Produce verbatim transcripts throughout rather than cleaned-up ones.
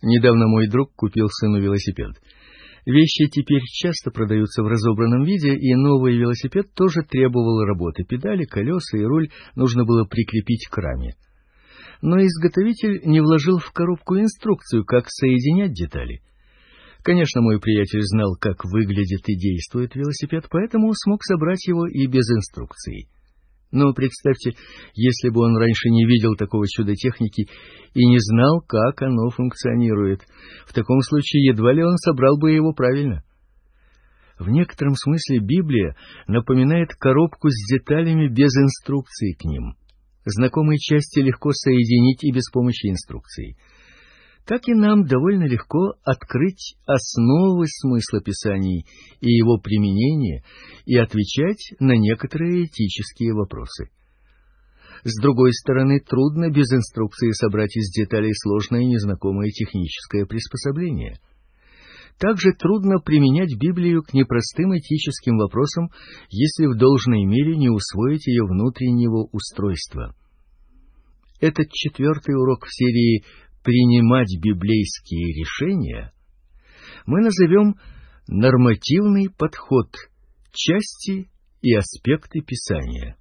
Недавно мой друг купил сыну велосипед. Вещи теперь часто продаются в разобранном виде, и новый велосипед тоже требовал работы. Педали, колеса и руль нужно было прикрепить к раме. Но изготовитель не вложил в коробку инструкцию, как соединять детали. Конечно, мой приятель знал, как выглядит и действует велосипед, поэтому смог собрать его и без инструкции. Но представьте, если бы он раньше не видел такого чуда техники и не знал, как оно функционирует, в таком случае едва ли он собрал бы его правильно. В некотором смысле Библия напоминает коробку с деталями без инструкции к ним. Знакомые части легко соединить и без помощи инструкции. Так и нам довольно легко открыть основы смысла Писаний и его применения и отвечать на некоторые этические вопросы. С другой стороны, трудно без инструкции собрать из деталей сложное и незнакомое техническое приспособление. Также трудно применять Библию к непростым этическим вопросам, если в должной мере не усвоить ее внутреннего устройства. Этот четвертый урок в серии «Принимать библейские решения» мы назовем «Нормативный подход. Части и аспекты Писания».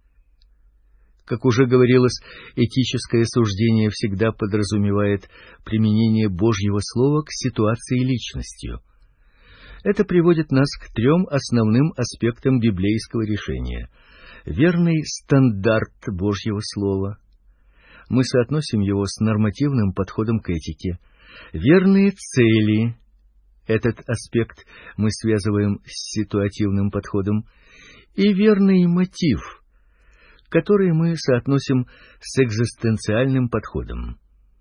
Как уже говорилось, этическое суждение всегда подразумевает применение Божьего Слова к ситуации личностью. Это приводит нас к трем основным аспектам библейского решения. Верный стандарт Божьего Слова. Мы соотносим его с нормативным подходом к этике. Верные цели. Этот аспект мы связываем с ситуативным подходом. И верный мотив, который мы соотносим с экзистенциальным подходом.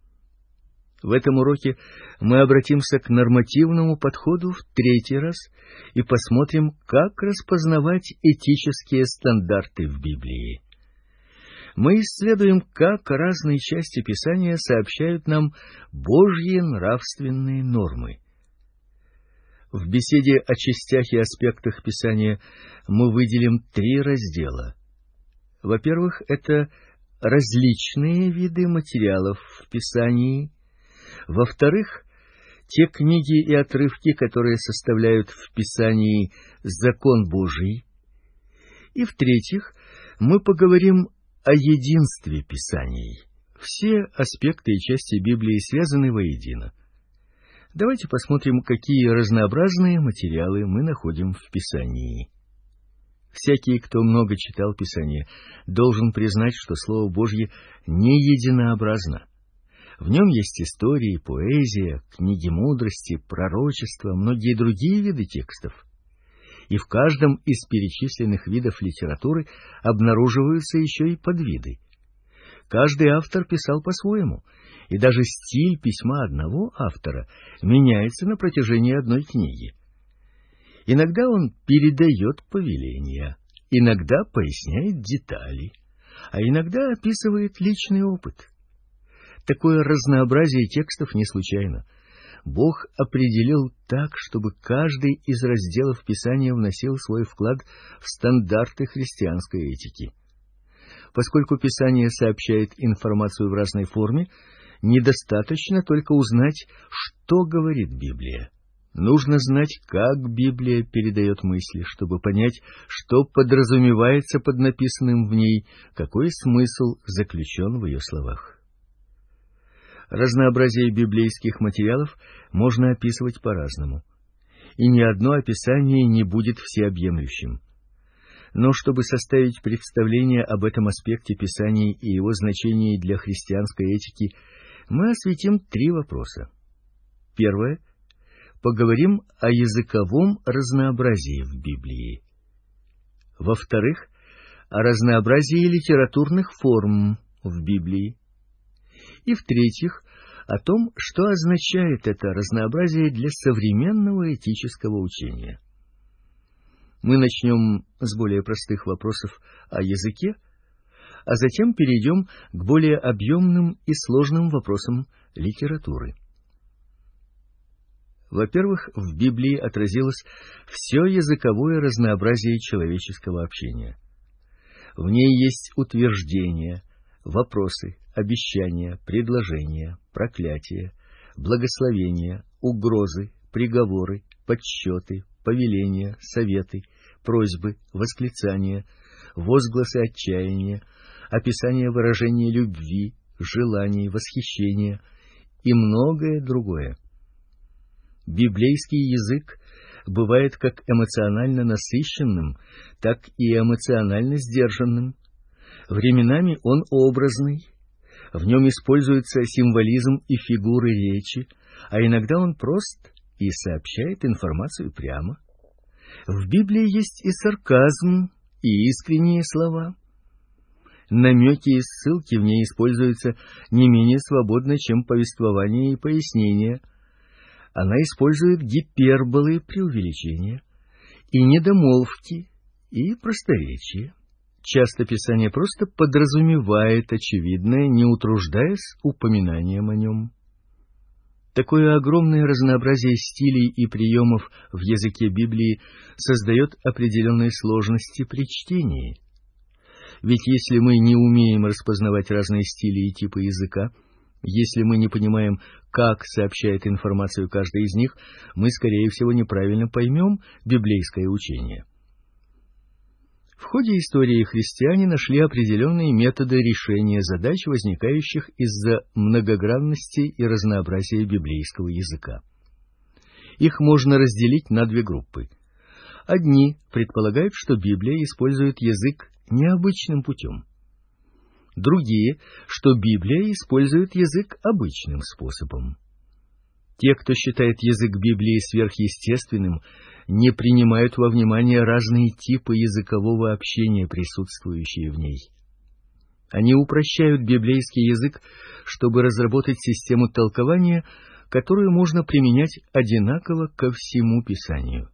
В этом уроке мы обратимся к нормативному подходу в третий раз и посмотрим, как распознавать этические стандарты в Библии. Мы исследуем, как разные части Писания сообщают нам Божьи нравственные нормы. В беседе о частях и аспектах Писания мы выделим три раздела. Во-первых, это различные виды материалов в Писании. Во-вторых, те книги и отрывки, которые составляют в Писании закон Божий. И в-третьих, мы поговорим о единстве Писаний. Все аспекты и части Библии связаны воедино. Давайте посмотрим, какие разнообразные материалы мы находим в Писании. Всякий, кто много читал Писание, должен признать, что Слово Божье не единообразно. В нем есть истории, поэзия, книги мудрости, пророчества, многие другие виды текстов. И в каждом из перечисленных видов литературы обнаруживаются еще и подвиды. Каждый автор писал по-своему, и даже стиль письма одного автора меняется на протяжении одной книги. Иногда он передает повеления, иногда поясняет детали, а иногда описывает личный опыт. Такое разнообразие текстов не случайно. Бог определил так, чтобы каждый из разделов Писания вносил свой вклад в стандарты христианской этики. Поскольку Писание сообщает информацию в разной форме, недостаточно только узнать, что говорит Библия. Нужно знать, как Библия передает мысли, чтобы понять, что подразумевается под написанным в ней, какой смысл заключен в ее словах. Разнообразие библейских материалов можно описывать по-разному, и ни одно описание не будет всеобъемлющим. Но чтобы составить представление об этом аспекте Писаний и его значении для христианской этики, мы осветим три вопроса. Первое. Поговорим о языковом разнообразии в Библии. Во-вторых, о разнообразии литературных форм в Библии. И в-третьих, о том, что означает это разнообразие для современного этического учения. Мы начнем с более простых вопросов о языке, а затем перейдем к более объемным и сложным вопросам литературы. Во-первых, в Библии отразилось все языковое разнообразие человеческого общения. В ней есть утверждения, вопросы, обещания, предложения, проклятия, благословения, угрозы, приговоры, подсчеты, повеления, советы, просьбы, восклицания, возгласы отчаяния, описание выражения любви, желаний, восхищения и многое другое. Библейский язык бывает как эмоционально насыщенным, так и эмоционально сдержанным. Временами он образный, в нем используется символизм и фигуры речи, а иногда он прост и сообщает информацию прямо. В Библии есть и сарказм, и искренние слова. Намеки и ссылки в ней используются не менее свободно, чем повествование и пояснение. Она использует гиперболы, преувеличения, и недомолвки, и просторечие. Часто Писание просто подразумевает очевидное, не утруждаясь упоминанием о нем. Такое огромное разнообразие стилей и приемов в языке Библии создает определенные сложности при чтении. Ведь если мы не умеем распознавать разные стили и типы языка, если мы не понимаем, как сообщает информацию каждый из них, мы, скорее всего, неправильно поймем библейское учение. В ходе истории христиане нашли определенные методы решения задач, возникающих из-за многогранности и разнообразия библейского языка. Их можно разделить на две группы. Одни предполагают, что Библия использует язык необычным путем. Другие, что Библия использует язык обычным способом. Те, кто считает язык Библии сверхъестественным, не принимают во внимание разные типы языкового общения, присутствующие в ней. Они упрощают библейский язык, чтобы разработать систему толкования, которую можно применять одинаково ко всему Писанию.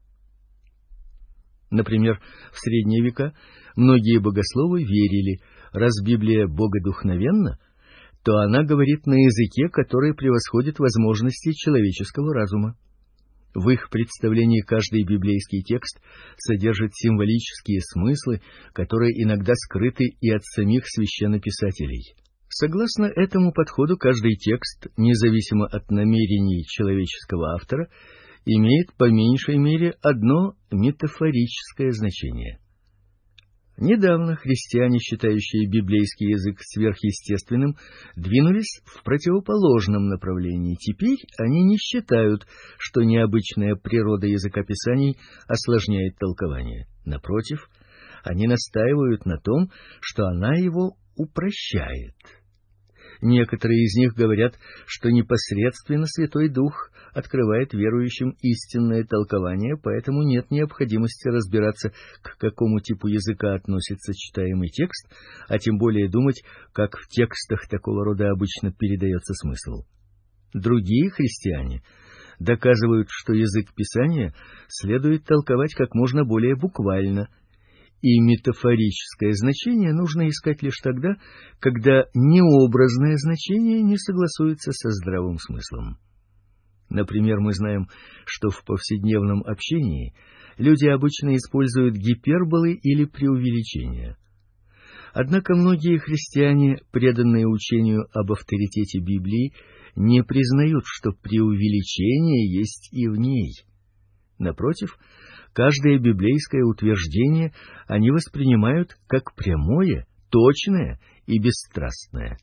Например, в средние века многие богословы верили, раз Библия богодухновенна, то она говорит на языке, который превосходит возможности человеческого разума. В их представлении каждый библейский текст содержит символические смыслы, которые иногда скрыты и от самих священнописателей. Согласно этому подходу, каждый текст, независимо от намерений человеческого автора, имеет по меньшей мере одно метафорическое значение. Недавно христиане, считающие библейский язык сверхъестественным, двинулись в противоположном направлении. Теперь они не считают, что необычная природа языка Писаний осложняет толкование. Напротив, они настаивают на том, что она его упрощает. Некоторые из них говорят, что непосредственно Святой Дух открывает верующим истинное толкование, поэтому нет необходимости разбираться, к какому типу языка относится читаемый текст, а тем более думать, как в текстах такого рода обычно передается смысл. Другие христиане доказывают, что язык Писания следует толковать как можно более буквально, и метафорическое значение нужно искать лишь тогда, когда необразное значение не согласуется со здравым смыслом. Например, мы знаем, что в повседневном общении люди обычно используют гиперболы или преувеличения. Однако многие христиане, преданные учению об авторитете Библии, не признают, что преувеличение есть и в ней. Напротив, каждое библейское утверждение они воспринимают как прямое, точное и бесстрастное.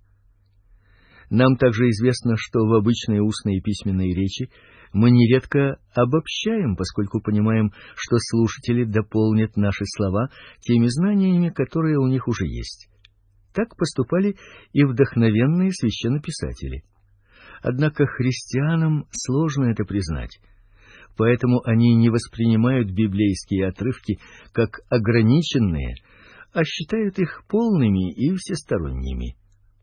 Нам также известно, что в обычной устной и письменной речи мы нередко обобщаем, поскольку понимаем, что слушатели дополнят наши слова теми знаниями, которые у них уже есть. Так поступали и вдохновенные священнописатели. Однако христианам сложно это признать, поэтому они не воспринимают библейские отрывки как ограниченные, а считают их полными и всесторонними.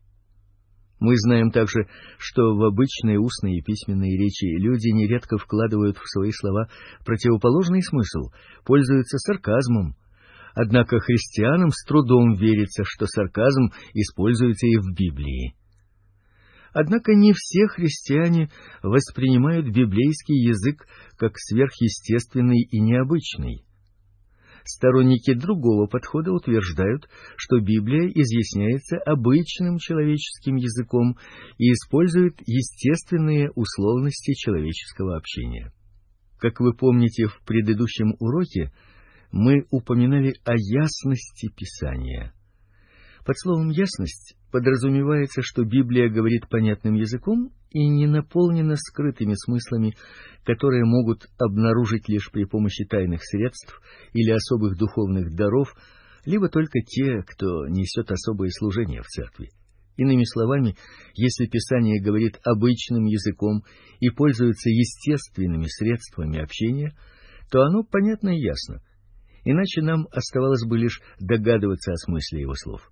Мы знаем также, что в обычной устной и письменной речи люди нередко вкладывают в свои слова противоположный смысл, пользуются сарказмом. Однако христианам с трудом верится, что сарказм используется и в Библии. Однако не все христиане воспринимают библейский язык как сверхъестественный и необычный. Сторонники другого подхода утверждают, что Библия изъясняется обычным человеческим языком и использует естественные условности человеческого общения. Как вы помните, в предыдущем уроке мы упоминали о ясности Писания. Под словом «ясность» подразумевается, что Библия говорит понятным языком и не наполнена скрытыми смыслами, которые могут обнаружить лишь при помощи тайных средств или особых духовных даров, либо только те, кто несет особое служение в церкви. Иными словами, если Писание говорит обычным языком и пользуется естественными средствами общения, то оно понятно и ясно, иначе нам оставалось бы лишь догадываться о смысле его слов.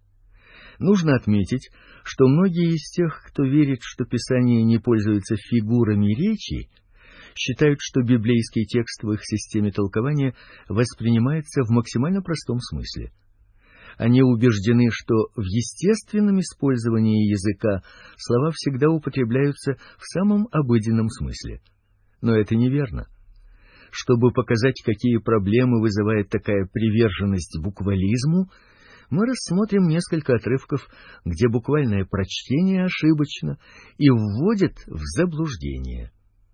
Нужно отметить, что многие из тех, кто верит, что Писание не пользуется фигурами речи, считают, что библейский текст в их системе толкования воспринимается в максимально простом смысле. Они убеждены, что в естественном использовании языка слова всегда употребляются в самом обыденном смысле. Но это неверно. Чтобы показать, какие проблемы вызывает такая приверженность буквализму, мы рассмотрим несколько отрывков, где буквальное прочтение ошибочно и вводит в заблуждение.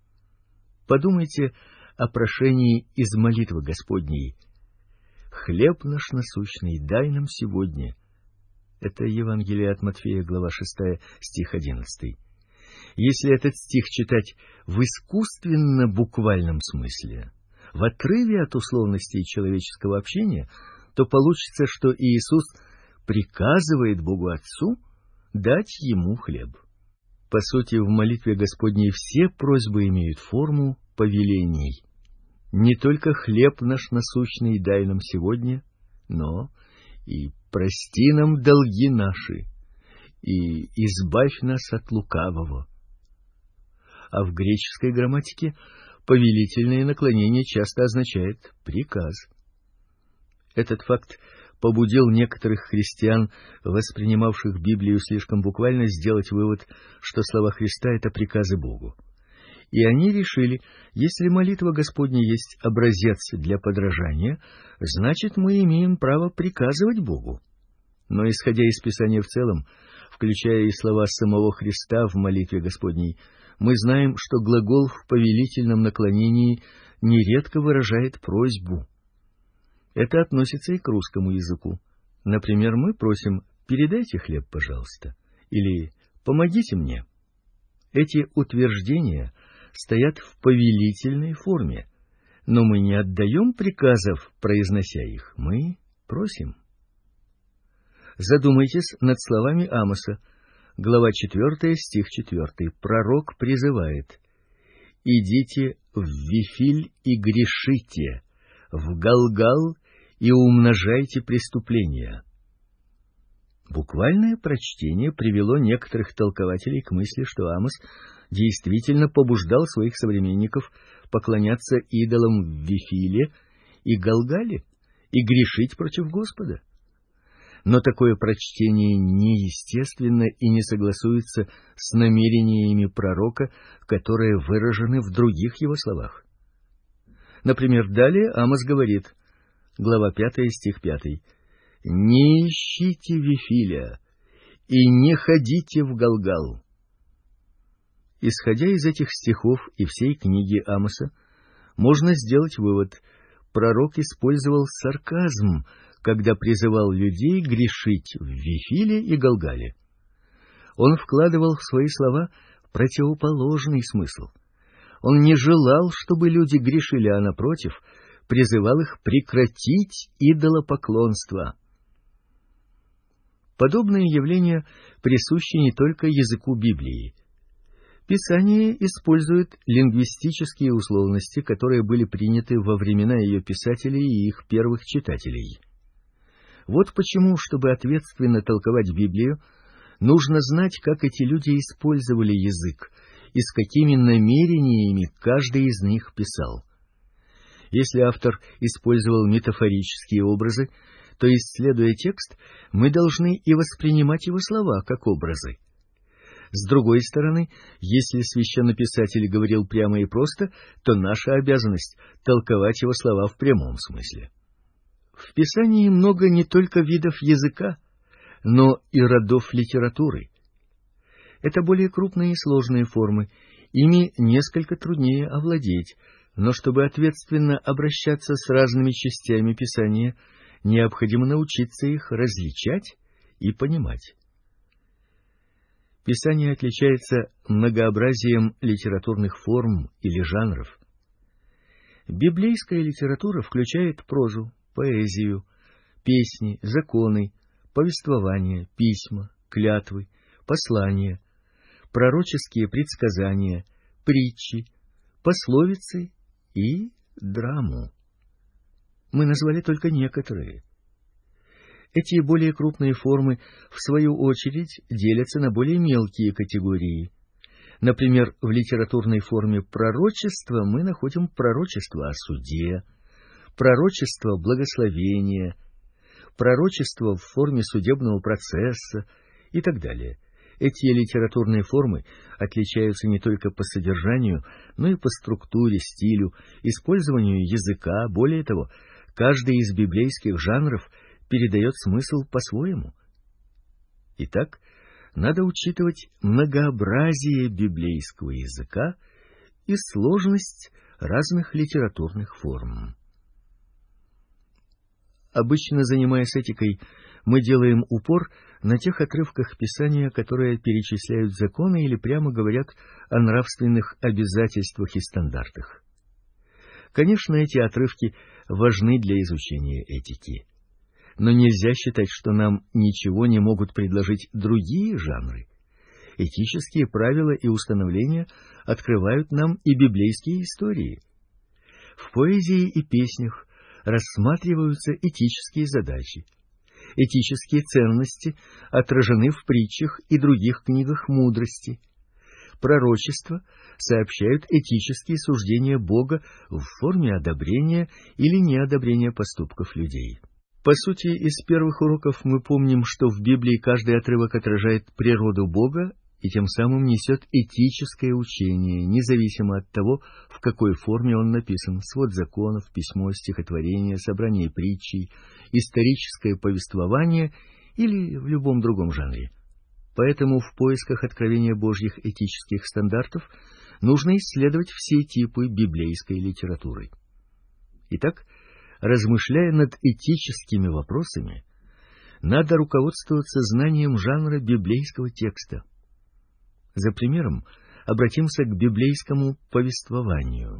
Подумайте о прошении из молитвы Господней: «Хлеб наш насущный дай нам сегодня». Это Евангелие от Матфея, глава шестая, стих одиннадцатый. Если этот стих читать в искусственно-буквальном смысле, в отрыве от условностей человеческого общения, то получится, что Иисус приказывает Богу Отцу дать ему хлеб. По сути, в молитве Господней все просьбы имеют форму повелений. Не только хлеб наш насущный дай нам сегодня, но и прости нам долги наши, и избавь нас от лукавого. А в греческой грамматике повелительное наклонение часто означает приказ. Этот факт побудил некоторых христиан, воспринимавших Библию слишком буквально, сделать вывод, что слова Христа — это приказы Богу. И они решили, если молитва Господня есть образец для подражания, значит, мы имеем право приказывать Богу. Но, исходя из Писания в целом, включая и слова самого Христа в молитве Господней, мы знаем, что глагол в повелительном наклонении нередко выражает просьбу. Это относится и к русскому языку. Например, мы просим «передайте хлеб, пожалуйста» или «помогите мне». Эти утверждения стоят в повелительной форме, но мы не отдаем приказов, произнося их, мы просим. Задумайтесь над словами Амоса, глава четвертая, стих четвертый. Пророк призывает: «Идите в Вифиль и грешите, в Галгал и умножайте преступления». Буквальное прочтение привело некоторых толкователей к мысли, что Амос действительно побуждал своих современников поклоняться идолам в Вифиле и Галгале и грешить против Господа. Но такое прочтение неестественно и не согласуется с намерениями пророка, которые выражены в других его словах. Например, далее Амос говорит, глава пятая, стих пятый: «Не ищите Вифиля и не ходите в Галгал». Исходя из этих стихов и всей книги Амоса, можно сделать вывод: пророк использовал сарказм, когда призывал людей грешить в Вифиле и Галгале. Он вкладывал в свои слова противоположный смысл. Он не желал, чтобы люди грешили, а, напротив, призывал их прекратить идолопоклонство. Подобные явления присущи не только языку Библии. Писание использует лингвистические условности, которые были приняты во времена ее писателей и их первых читателей. Вот почему, чтобы ответственно толковать Библию, нужно знать, как эти люди использовали язык и с какими намерениями каждый из них писал. Если автор использовал метафорические образы, то, исследуя текст, мы должны и воспринимать его слова как образы. С другой стороны, если священнописатель говорил прямо и просто, то наша обязанность — толковать его слова в прямом смысле. В Писании много не только видов языка, но и родов литературы. Это более крупные и сложные формы, ими несколько труднее овладеть, но чтобы ответственно обращаться с разными частями Писания, необходимо научиться их различать и понимать. Писание отличается многообразием литературных форм или жанров. Библейская литература включает прозу, поэзию, песни, законы, повествования, письма, клятвы, послания, пророческие предсказания, притчи, пословицы и драму. Мы назвали только некоторые. Эти более крупные формы, в свою очередь, делятся на более мелкие категории. Например, в литературной форме пророчества мы находим пророчество о суде, пророчество благословения, пророчество в форме судебного процесса и так далее. Эти литературные формы отличаются не только по содержанию, но и по структуре, стилю, использованию языка. Более того, каждый из библейских жанров передает смысл по-своему. Итак, надо учитывать многообразие библейского языка и сложность разных литературных форм. Обычно, занимаясь этикой, мы делаем упор на тех отрывках Писания, которые перечисляют законы или прямо говорят о нравственных обязательствах и стандартах. Конечно, эти отрывки важны для изучения этики. Но нельзя считать, что нам ничего не могут предложить другие жанры. Этические правила и установления открывают нам и библейские истории. В поэзии и песнях рассматриваются этические задачи. Этические ценности отражены в притчах и других книгах мудрости. Пророчества сообщают этические суждения Бога в форме одобрения или неодобрения поступков людей. По сути, из первых уроков мы помним, что в Библии каждый отрывок отражает природу Бога и тем самым несет этическое учение, независимо от того, в какой форме он написан: свод законов, письмо, стихотворение, собрание притчей, историческое повествование или в любом другом жанре. Поэтому в поисках откровения Божьих этических стандартов нужно исследовать все типы библейской литературы. Итак, размышляя над этическими вопросами, надо руководствоваться знанием жанра библейского текста. За примером обратимся к библейскому повествованию.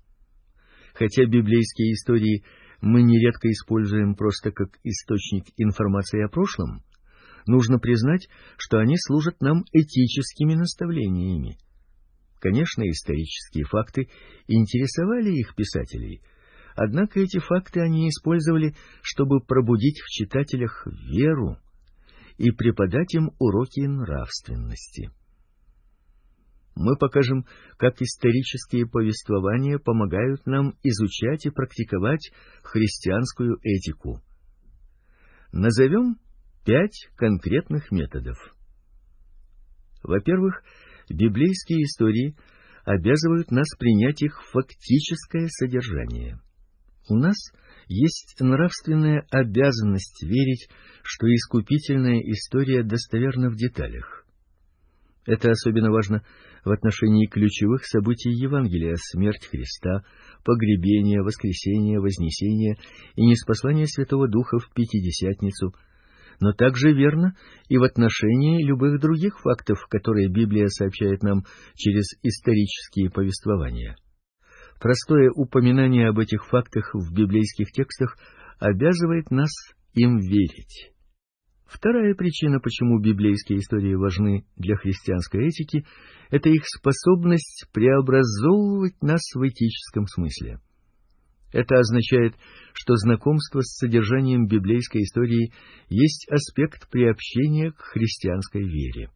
Хотя библейские истории мы нередко используем просто как источник информации о прошлом, нужно признать, что они служат нам этическими наставлениями. Конечно, исторические факты интересовали их писателей, однако эти факты они использовали, чтобы пробудить в читателях веру и преподать им уроки нравственности. Мы покажем, как исторические повествования помогают нам изучать и практиковать христианскую этику. Назовем пять конкретных методов. Во-первых, библейские истории обязывают нас принять их фактическое содержание. У нас есть нравственная обязанность верить, что искупительная история достоверна в деталях. Это особенно важно в отношении ключевых событий Евангелия: смерть Христа, погребение, воскресение, вознесение и ниспослание Святого Духа в Пятидесятницу, но также верно и в отношении любых других фактов, которые Библия сообщает нам через исторические повествования. Простое упоминание об этих фактах в библейских текстах обязывает нас им верить. Вторая причина, почему библейские истории важны для христианской этики, это их способность преобразовывать нас в этическом смысле. Это означает, что знакомство с содержанием библейской истории есть аспект приобщения к христианской вере.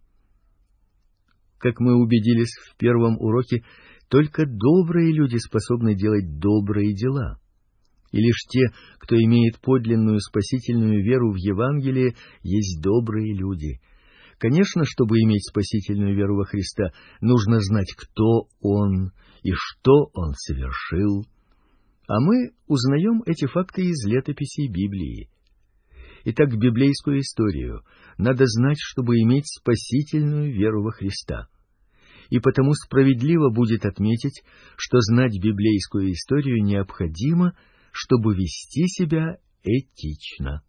Как мы убедились в первом уроке, только добрые люди способны делать добрые дела. И лишь те, кто имеет подлинную спасительную веру в Евангелие, есть добрые люди. Конечно, чтобы иметь спасительную веру во Христа, нужно знать, кто Он и что Он совершил. А мы узнаем эти факты из летописей Библии. Итак, библейскую историю надо знать, чтобы иметь спасительную веру во Христа. И потому справедливо будет отметить, что знать библейскую историю необходимо, чтобы вести себя этично.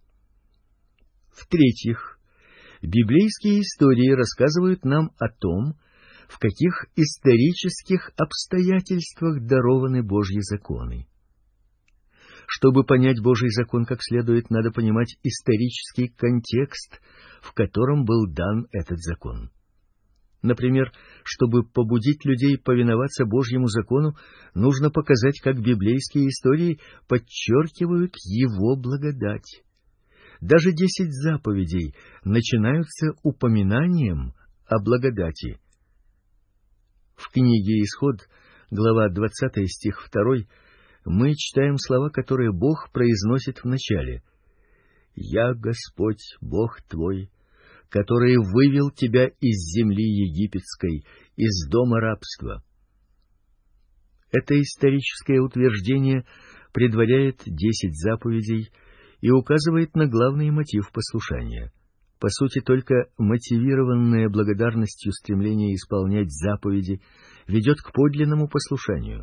В-третьих, библейские истории рассказывают нам о том, в каких исторических обстоятельствах дарованы Божьи законы. Чтобы понять Божий закон как следует, надо понимать исторический контекст, в котором был дан этот закон. Например, чтобы побудить людей повиноваться Божьему закону, нужно показать, как библейские истории подчеркивают его благодать. Даже десять заповедей начинаются упоминанием о благодати. В книге «Исход», глава двадцатая, стих второй, мы читаем слова, которые Бог произносит в начале. «Я Господь, Бог твой, который вывел тебя из земли египетской, из дома рабства». Это историческое утверждение предваряет десять заповедей и указывает на главный мотив послушания. По сути, только мотивированное благодарностью стремление исполнять заповеди ведет к подлинному послушанию.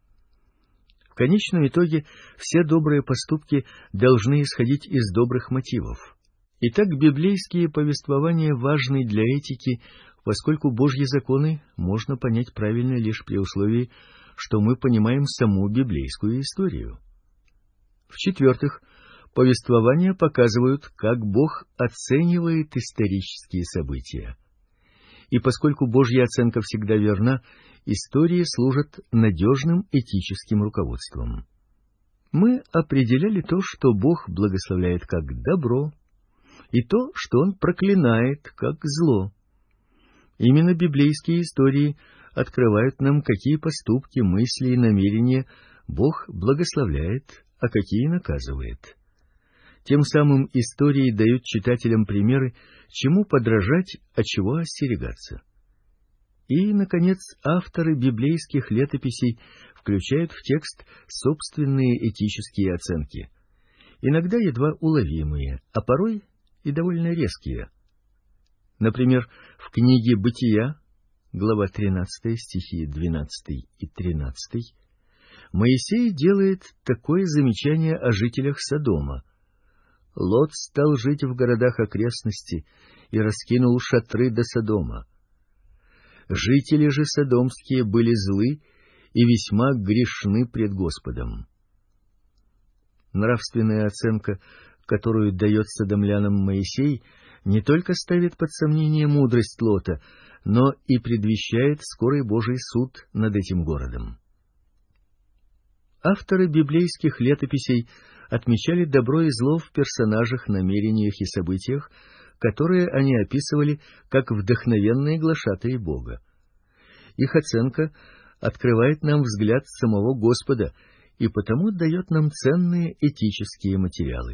В конечном итоге все добрые поступки должны исходить из добрых мотивов. Итак, библейские повествования важны для этики, поскольку Божьи законы можно понять правильно лишь при условии, что мы понимаем саму библейскую историю. В-четвертых, повествования показывают, как Бог оценивает исторические события. И поскольку Божья оценка всегда верна, истории служат надежным этическим руководством. Мы определяли то, что Бог благословляет как добро, и то, что Он проклинает как зло. Именно библейские истории открывают нам, какие поступки, мысли и намерения Бог благословляет, а какие наказывает. Тем самым истории дают читателям примеры, чему подражать, а чего остерегаться. И, наконец, авторы библейских летописей включают в текст собственные этические оценки, иногда едва уловимые, а порой и довольно резкие. Например, в книге «Бытия», глава тринадцатая, стихи двенадцатый и тринадцатый, Моисей делает такое замечание о жителях Содома. «Лот стал жить в городах окрестности и раскинул шатры до Содома. Жители же содомские были злы и весьма грешны пред Господом». Нравственная оценка, которую дает содомлянам Моисей, не только ставит под сомнение мудрость Лота, но и предвещает скорый Божий суд над этим городом. Авторы библейских летописей отмечали добро и зло в персонажах, намерениях и событиях, которые они описывали как вдохновенные глашатаи Бога. Их оценка открывает нам взгляд самого Господа и потому дает нам ценные этические материалы.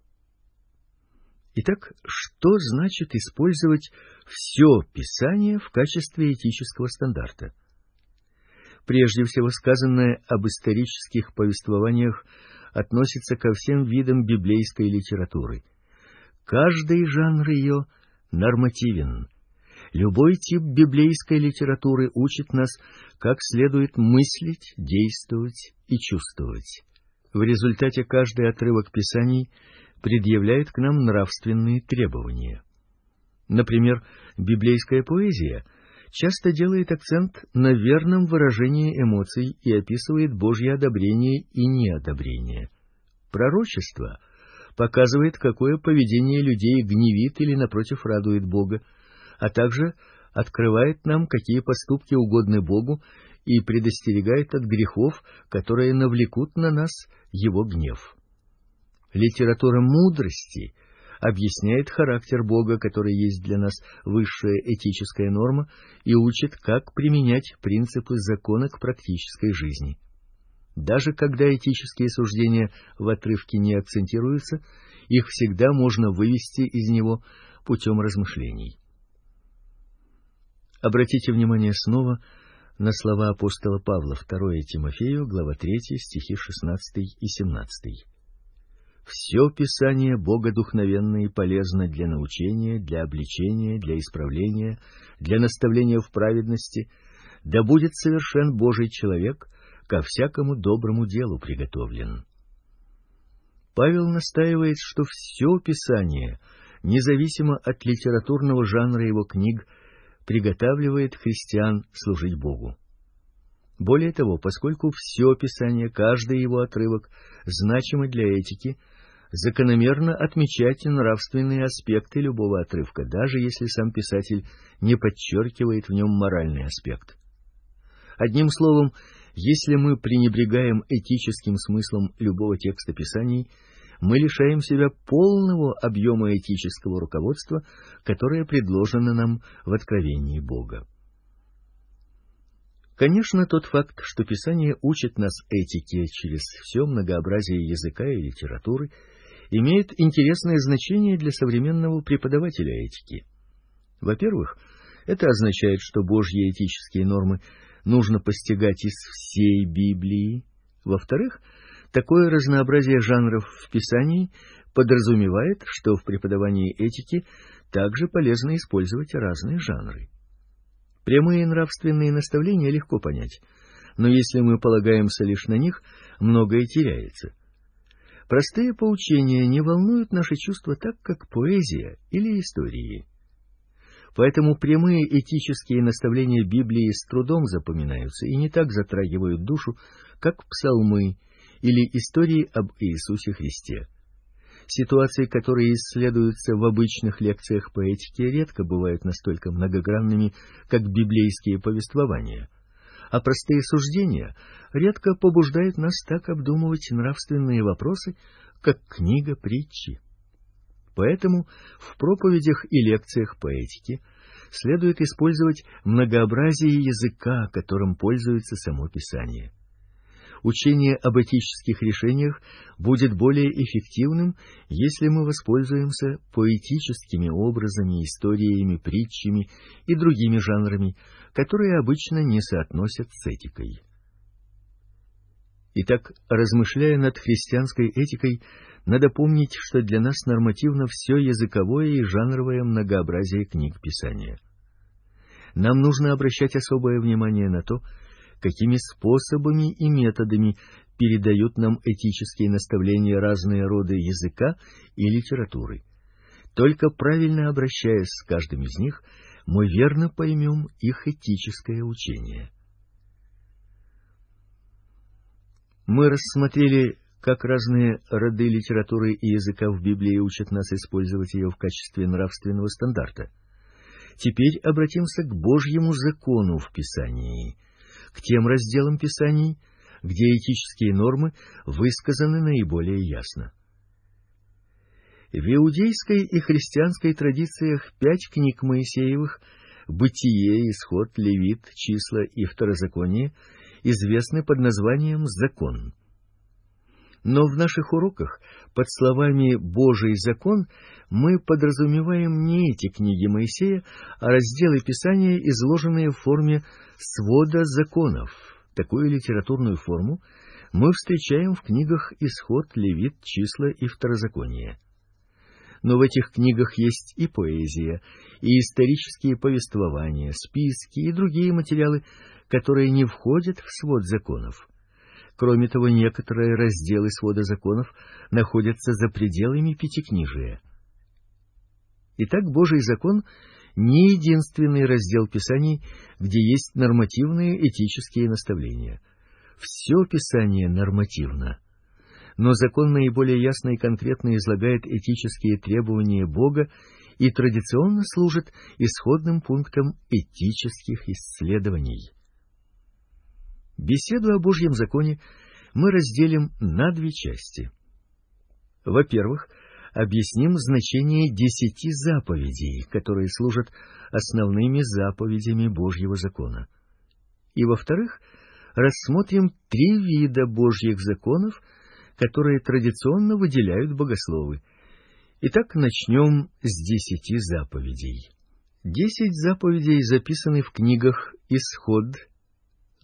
Итак, что значит использовать все Писание в качестве этического стандарта? Прежде всего, сказанное об исторических повествованиях относится ко всем видам библейской литературы. Каждый жанр ее нормативен. Любой тип библейской литературы учит нас, как следует мыслить, действовать и чувствовать. В результате каждый отрывок Писаний предъявляет к нам нравственные требования. Например, библейская поэзия часто делает акцент на верном выражении эмоций и описывает Божье одобрение и неодобрение. Пророчество показывает, какое поведение людей гневит или, напротив, радует Бога, а также открывает нам, какие поступки угодны Богу, и предостерегает от грехов, которые навлекут на нас Его гнев. Литература мудрости объясняет характер Бога, который есть для нас высшая этическая норма, и учит, как применять принципы закона к практической жизни. Даже когда этические суждения в отрывке не акцентируются, их всегда можно вывести из него путем размышлений. Обратите внимание снова на слова апостола Павла, второе Тимофею, глава третья, стихи шестнадцатый и семнадцатый. «Все Писание богодухновенно и полезно для научения, для обличения, для исправления, для наставления в праведности, да будет совершен Божий человек, ко всякому доброму делу приготовлен». Павел настаивает, что все Писание, независимо от литературного жанра его книг, приготавливает христиан служить Богу. Более того, поскольку все Писание, каждый его отрывок, значимы для этики, закономерно отмечать нравственные аспекты любого отрывка, даже если сам писатель не подчеркивает в нем моральный аспект. Одним словом, если мы пренебрегаем этическим смыслом любого текста Писаний, мы лишаем себя полного объема этического руководства, которое предложено нам в откровении Бога. Конечно, тот факт, что Писание учит нас этике через все многообразие языка и литературы, имеет интересное значение для современного преподавателя этики. Во-первых, это означает, что Божьи этические нормы нужно постигать из всей Библии. Во-вторых, такое разнообразие жанров в Писании подразумевает, что в преподавании этики также полезно использовать разные жанры. Прямые нравственные наставления легко понять, но если мы полагаемся лишь на них, многое теряется. Простые поучения не волнуют наши чувства так, как поэзия или истории. Поэтому прямые этические наставления Библии с трудом запоминаются и не так затрагивают душу, как псалмы или истории об Иисусе Христе. Ситуации, которые исследуются в обычных лекциях по этике, редко бывают настолько многогранными, как библейские повествования, а простые суждения редко побуждают нас так обдумывать нравственные вопросы, как книга притчи. Поэтому в проповедях и лекциях по этике следует использовать многообразие языка, которым пользуется само Писание. Учение об этических решениях будет более эффективным, если мы воспользуемся поэтическими образами, историями, притчами и другими жанрами, которые обычно не соотносят с этикой. Итак, размышляя над христианской этикой, надо помнить, что для нас нормативно все языковое и жанровое многообразие книг Писания. Нам нужно обращать особое внимание на то, какими способами и методами передают нам этические наставления разные роды языка и литературы. Только правильно обращаясь с каждым из них, мы верно поймем их этическое учение. Мы рассмотрели, как разные роды литературы и языка в Библии учат нас использовать ее в качестве нравственного стандарта. Теперь обратимся к Божьему закону в Писании, к тем разделам Писаний, где этические нормы высказаны наиболее ясно. В иудейской и христианской традициях пять книг Моисеевых — Бытие, Исход, Левит, Числа и Второзаконие — известны под названием «Закон». Но в наших уроках под словами «Божий закон» мы подразумеваем не эти книги Моисея, а разделы Писания, изложенные в форме свода законов. Такую литературную форму мы встречаем в книгах Исход, Левит, Числа и Второзаконие. Но в этих книгах есть и поэзия, и исторические повествования, списки и другие материалы, которые не входят в свод законов. Кроме того, некоторые разделы свода законов находятся за пределами пятикнижия. Итак, Божий закон — не единственный раздел Писаний, где есть нормативные этические наставления. Все Писание нормативно. Но закон наиболее ясно и конкретно излагает этические требования Бога и традиционно служит исходным пунктом этических исследований. Беседу о Божьем законе мы разделим на две части. Во-первых, объясним значение десяти заповедей, которые служат основными заповедями Божьего закона. И, во-вторых, рассмотрим три вида Божьих законов, которые традиционно выделяют богословы. Итак, начнем с десяти заповедей. Десять заповедей записаны в книгах Исход,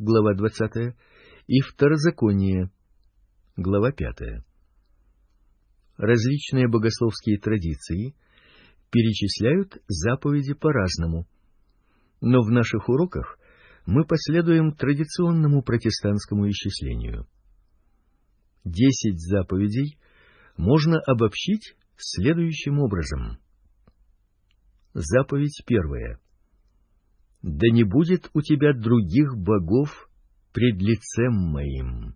глава двадцатая, и Второзаконие, глава пятая. Различные богословские традиции перечисляют заповеди по-разному, но в наших уроках мы последуем традиционному протестантскому исчислению. Десять заповедей можно обобщить следующим образом. Заповедь первая. Да не будет у тебя других богов пред лицем моим.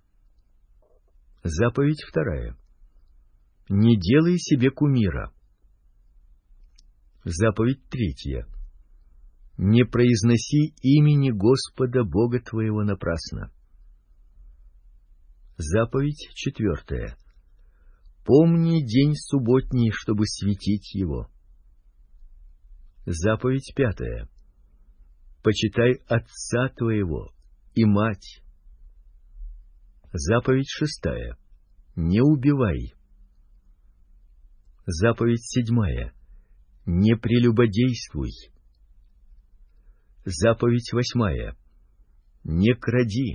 Заповедь вторая. Не делай себе кумира. Заповедь третья. Не произноси имени Господа Бога твоего напрасно. Заповедь четвертая. Помни день субботний, чтобы светить его. Заповедь пятая. Почитай отца твоего и мать. Заповедь шестая. Не убивай. Заповедь седьмая. Не прелюбодействуй. Заповедь восьмая. Не кради.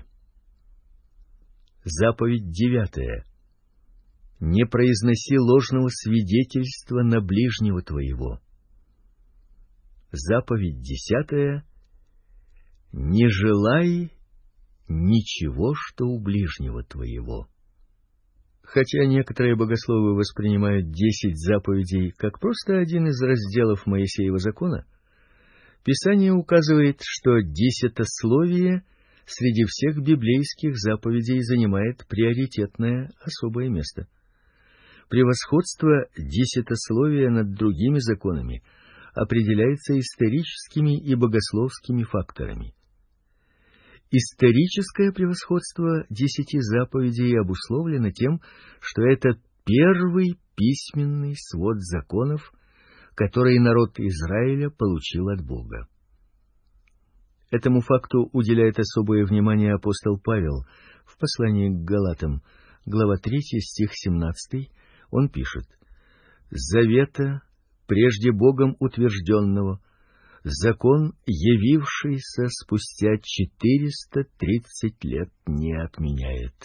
Заповедь девятая. Не произноси ложного свидетельства на ближнего твоего. Заповедь десятая. Не желай ничего, что у ближнего твоего. Хотя некоторые богословы воспринимают десять заповедей как просто один из разделов Моисеева закона, Писание указывает, что десятословие среди всех библейских заповедей занимает приоритетное особое место. Превосходство десятословия над другими законами определяется историческими и богословскими факторами. Историческое превосходство десяти заповедей обусловлено тем, что это первый письменный свод законов, который народ Израиля получил от Бога. Этому факту уделяет особое внимание апостол Павел в послании к Галатам, глава третья, стих семнадцатый. Он пишет: «Завета, прежде Богом утвержденного, закон, явившийся спустя четыреста тридцать лет, не отменяет».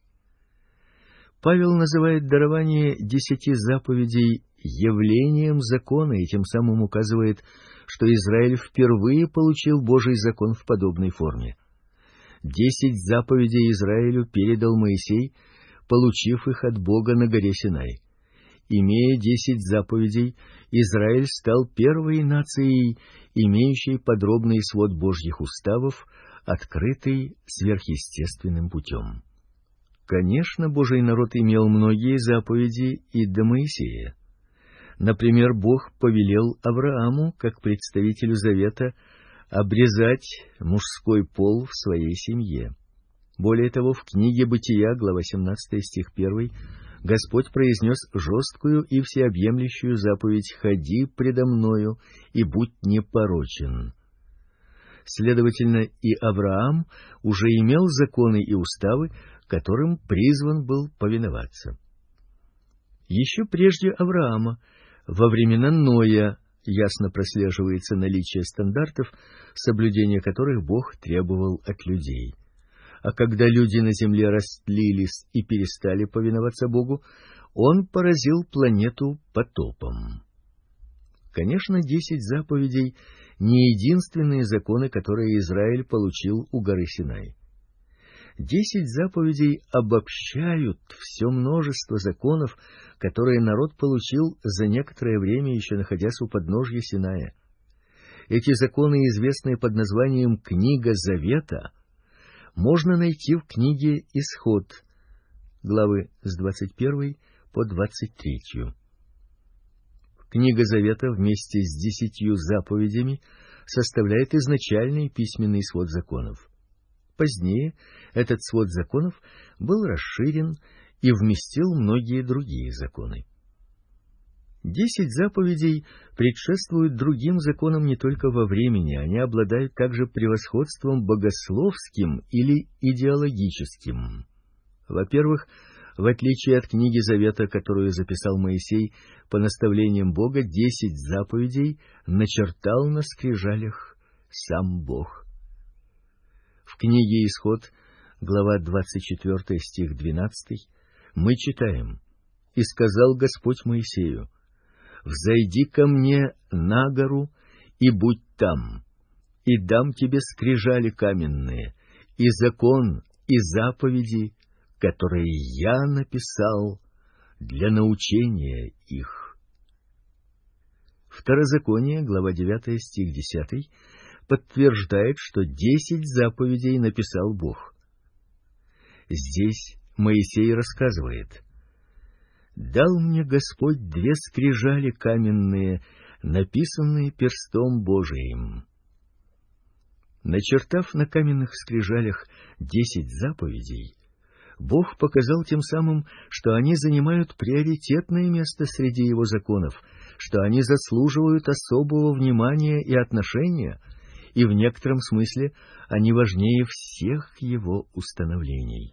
Павел называет дарование десяти заповедей явлением закона и тем самым указывает, что Израиль впервые получил Божий закон в подобной форме. Десять заповедей Израилю передал Моисей, получив их от Бога на горе Синай. Имея десять заповедей, Израиль стал первой нацией, имеющей подробный свод Божьих уставов, открытый сверхъестественным путем. Конечно, Божий народ имел многие заповеди и до Моисея. Например, Бог повелел Аврааму, как представителю завета, обрезать мужской пол в своей семье. Более того, в книге Бытия, глава семнадцатая, стих первый, Господь произнес жесткую и всеобъемлющую заповедь: «Ходи предо мною и будь непорочен». Следовательно, и Авраам уже имел законы и уставы, которым призван был повиноваться. Еще прежде Авраама, во времена Ноя, ясно прослеживается наличие стандартов, соблюдение которых Бог требовал от людей. А когда люди на земле растлились и перестали повиноваться Богу, Он поразил планету потопом. Конечно, десять заповедей — не единственные законы, которые Израиль получил у горы Синай. Десять заповедей обобщают все множество законов, которые народ получил за некоторое время, еще находясь у подножья Синая. Эти законы, известные под названием «Книга Завета», можно найти в книге «Исход», главы с двадцать первой по двадцать третью. Книга Завета вместе с десятью заповедями составляет изначальный письменный свод законов. Позднее этот свод законов был расширен и вместил многие другие законы. Десять заповедей предшествуют другим законам не только во времени, они обладают также превосходством богословским или идеологическим. Во-первых, в отличие от книги Завета, которую записал Моисей по наставлениям Бога, десять заповедей начертал на скрижалях сам Бог. В книге Исход, глава двадцать четвёртая, стих двенадцатый, мы читаем: «И сказал Господь Моисею: взойди ко мне на гору и будь там, и дам тебе скрижали каменные, и закон, и заповеди, которые я написал для научения их». Второзаконие, глава девятая, стих десятый, подтверждает, что десять заповедей написал Бог. Здесь Моисей рассказывает: «Дал мне Господь две скрижали каменные, написанные перстом Божиим». Начертав на каменных скрижалях десять заповедей, Бог показал тем самым, что они занимают приоритетное место среди Его законов, что они заслуживают особого внимания и отношения, и в некотором смысле они важнее всех Его установлений.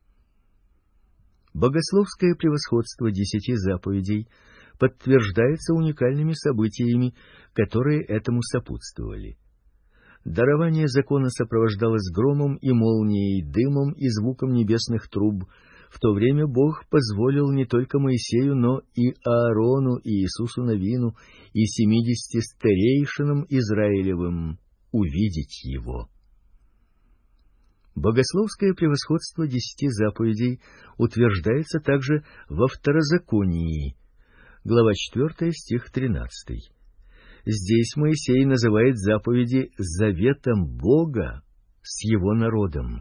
Богословское превосходство десяти заповедей подтверждается уникальными событиями, которые этому сопутствовали. Дарование закона сопровождалось громом и молнией, дымом и звуком небесных труб. В то время Бог позволил не только Моисею, но и Аарону, и Иисусу Навину, и семидесяти старейшинам Израилевым увидеть Его. Богословское превосходство десяти заповедей утверждается также во Второзаконии, глава четвёртая, стих тринадцатый. Здесь Моисей называет заповеди заветом Бога с Его народом.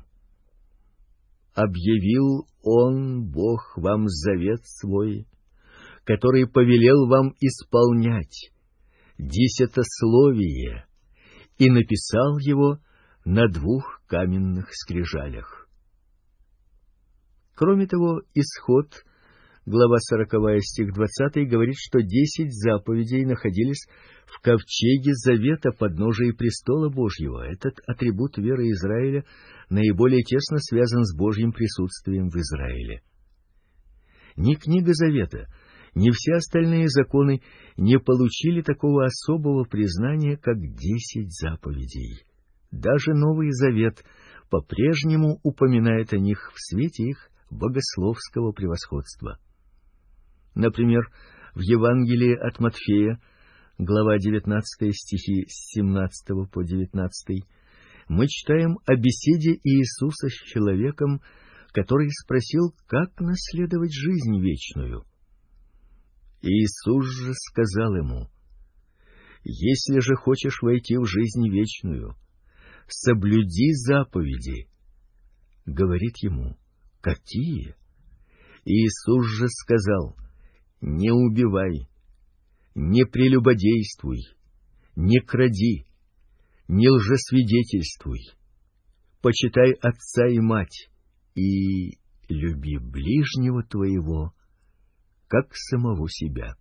«Объявил Он, Бог, вам завет свой, который повелел вам исполнять, десятословие, и написал его на двух каменных скрижалях». Кроме того, Исход, глава сороковая, стих двадцатый, говорит, что десять заповедей находились в ковчеге завета подножии престола Божьего. Этот атрибут веры Израиля наиболее тесно связан с Божьим присутствием в Израиле. Ни книга завета, ни все остальные законы не получили такого особого признания, как десять заповедей. Даже Новый Завет по-прежнему упоминает о них в свете их богословского превосходства. Например, в Евангелии от Матфея, глава девятнадцатая, стихи с семнадцатого по девятнадцатый, мы читаем о беседе Иисуса с человеком, который спросил, как наследовать жизнь вечную. Иисус же сказал ему: «Если же хочешь войти в жизнь вечную, соблюди заповеди». Говорит ему: «Какие?» Иисус же сказал: «Не убивай, не прелюбодействуй, не кради, не лжесвидетельствуй, почитай отца и мать, и люби ближнего твоего, как самого себя».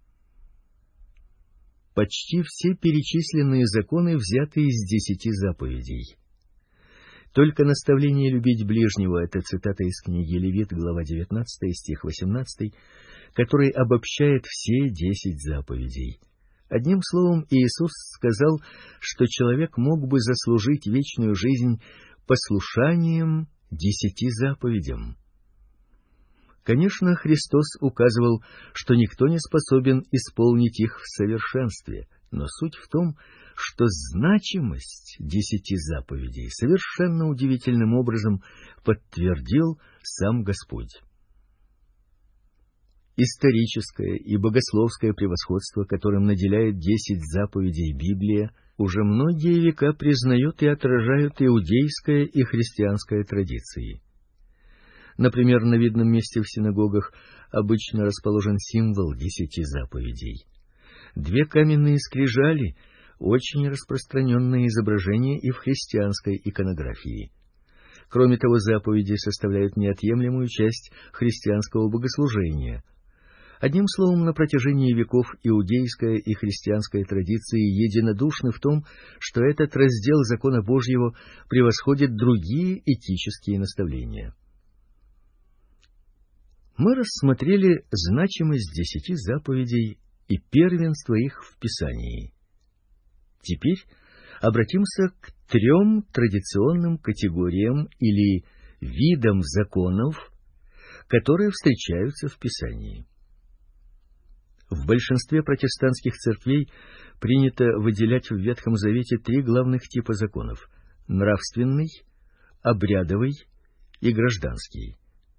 Почти все перечисленные законы взяты из десяти заповедей. Только наставление любить ближнего — это цитата из книги Левит, глава девятнадцатая, стих восемнадцатый, который обобщает все десять заповедей. Одним словом, Иисус сказал, что человек мог бы заслужить вечную жизнь послушанием десяти заповедям. Конечно, Христос указывал, что никто не способен исполнить их в совершенстве, но суть в том, что значимость десяти заповедей совершенно удивительным образом подтвердил сам Господь. Историческое и богословское превосходство, которым наделяет десять заповедей Библия, уже многие века признают и отражают иудейская и христианская традиции. Например, на видном месте в синагогах обычно расположен символ десяти заповедей. Две каменные скрижали — очень распространенное изображение и в христианской иконографии. Кроме того, заповеди составляют неотъемлемую часть христианского богослужения. Одним словом, на протяжении веков иудейская и христианская традиции единодушны в том, что этот раздел закона Божьего превосходит другие этические наставления. Мы рассмотрели значимость десяти заповедей и первенство их в Писании. Теперь обратимся к трем традиционным категориям или видам законов, которые встречаются в Писании. В большинстве протестантских церквей принято выделять в Ветхом Завете три главных типа законов: нравственный, обрядовый и гражданский.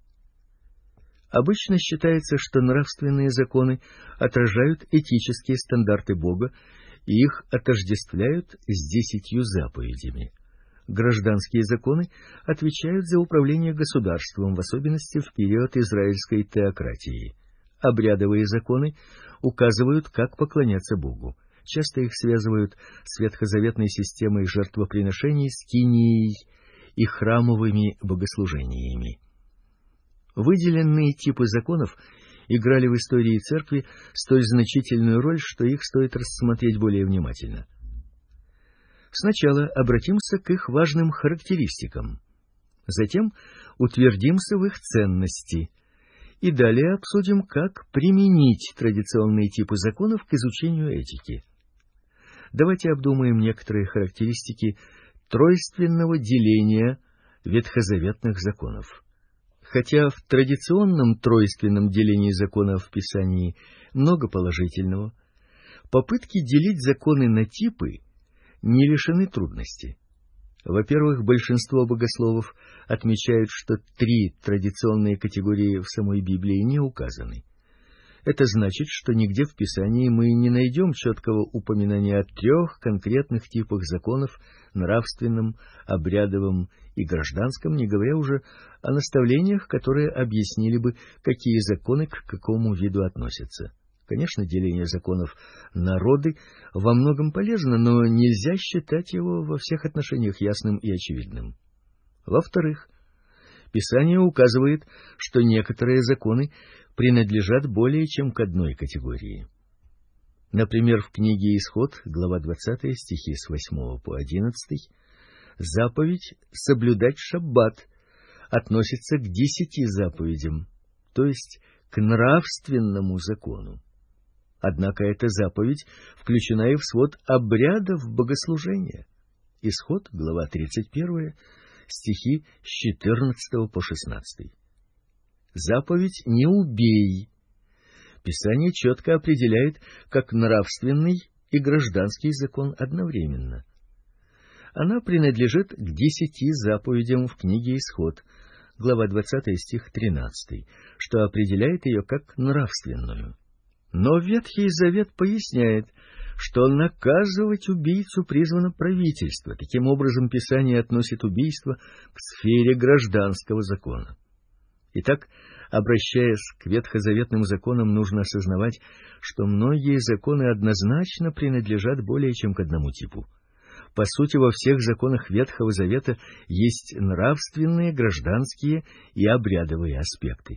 Обычно считается, что нравственные законы отражают этические стандарты Бога, и их отождествляют с десятью заповедями. Гражданские законы отвечают за управление государством, в особенности в период израильской теократии. Обрядовые законы указывают, как поклоняться Богу. Часто их связывают с ветхозаветной системой жертвоприношений, скинией и храмовыми богослужениями. Выделенные типы законов играли в истории церкви столь значительную роль, что их стоит рассмотреть более внимательно. Сначала обратимся к их важным характеристикам, затем утвердимся в их ценности и далее обсудим, как применить традиционные типы законов к изучению этики. Давайте обдумаем некоторые характеристики тройственного деления ветхозаветных законов. Хотя в традиционном тройственном делении законов в Писании много положительного, попытки делить законы на типы не лишены трудностей. Во-первых, большинство богословов отмечают, что три традиционные категории в самой Библии не указаны. Это значит, что нигде в Писании мы не найдем четкого упоминания о трех конкретных типах законов: нравственном, обрядовом и гражданском, не говоря уже о наставлениях, которые объяснили бы, какие законы к какому виду относятся. Конечно, деление законов на роды во многом полезно, но нельзя считать его во всех отношениях ясным и очевидным. Во-вторых, Писание указывает, что некоторые законы принадлежат более чем к одной категории. Например, в книге Исход, глава двадцатая, стихи с восьмого по одиннадцатый, заповедь соблюдать шаббат относится к десяти заповедям, то есть к нравственному закону. Однако эта заповедь включена и в свод обрядов богослужения. Исход, глава тридцать первая, стихи с четырнадцатого по шестнадцатый. Заповедь «Не убей» Писание четко определяет как нравственный и гражданский закон одновременно. Она принадлежит к десяти заповедям в книге Исход, глава двадцатая, стих тринадцатый, что определяет ее как нравственную. Но Ветхий Завет поясняет, что наказывать убийцу призвано правительство. Таким образом, Писание относит убийство к сфере гражданского закона. Итак, обращаясь к ветхозаветным законам, нужно осознавать, что многие законы однозначно принадлежат более чем к одному типу. По сути, во всех законах Ветхого Завета есть нравственные, гражданские и обрядовые аспекты.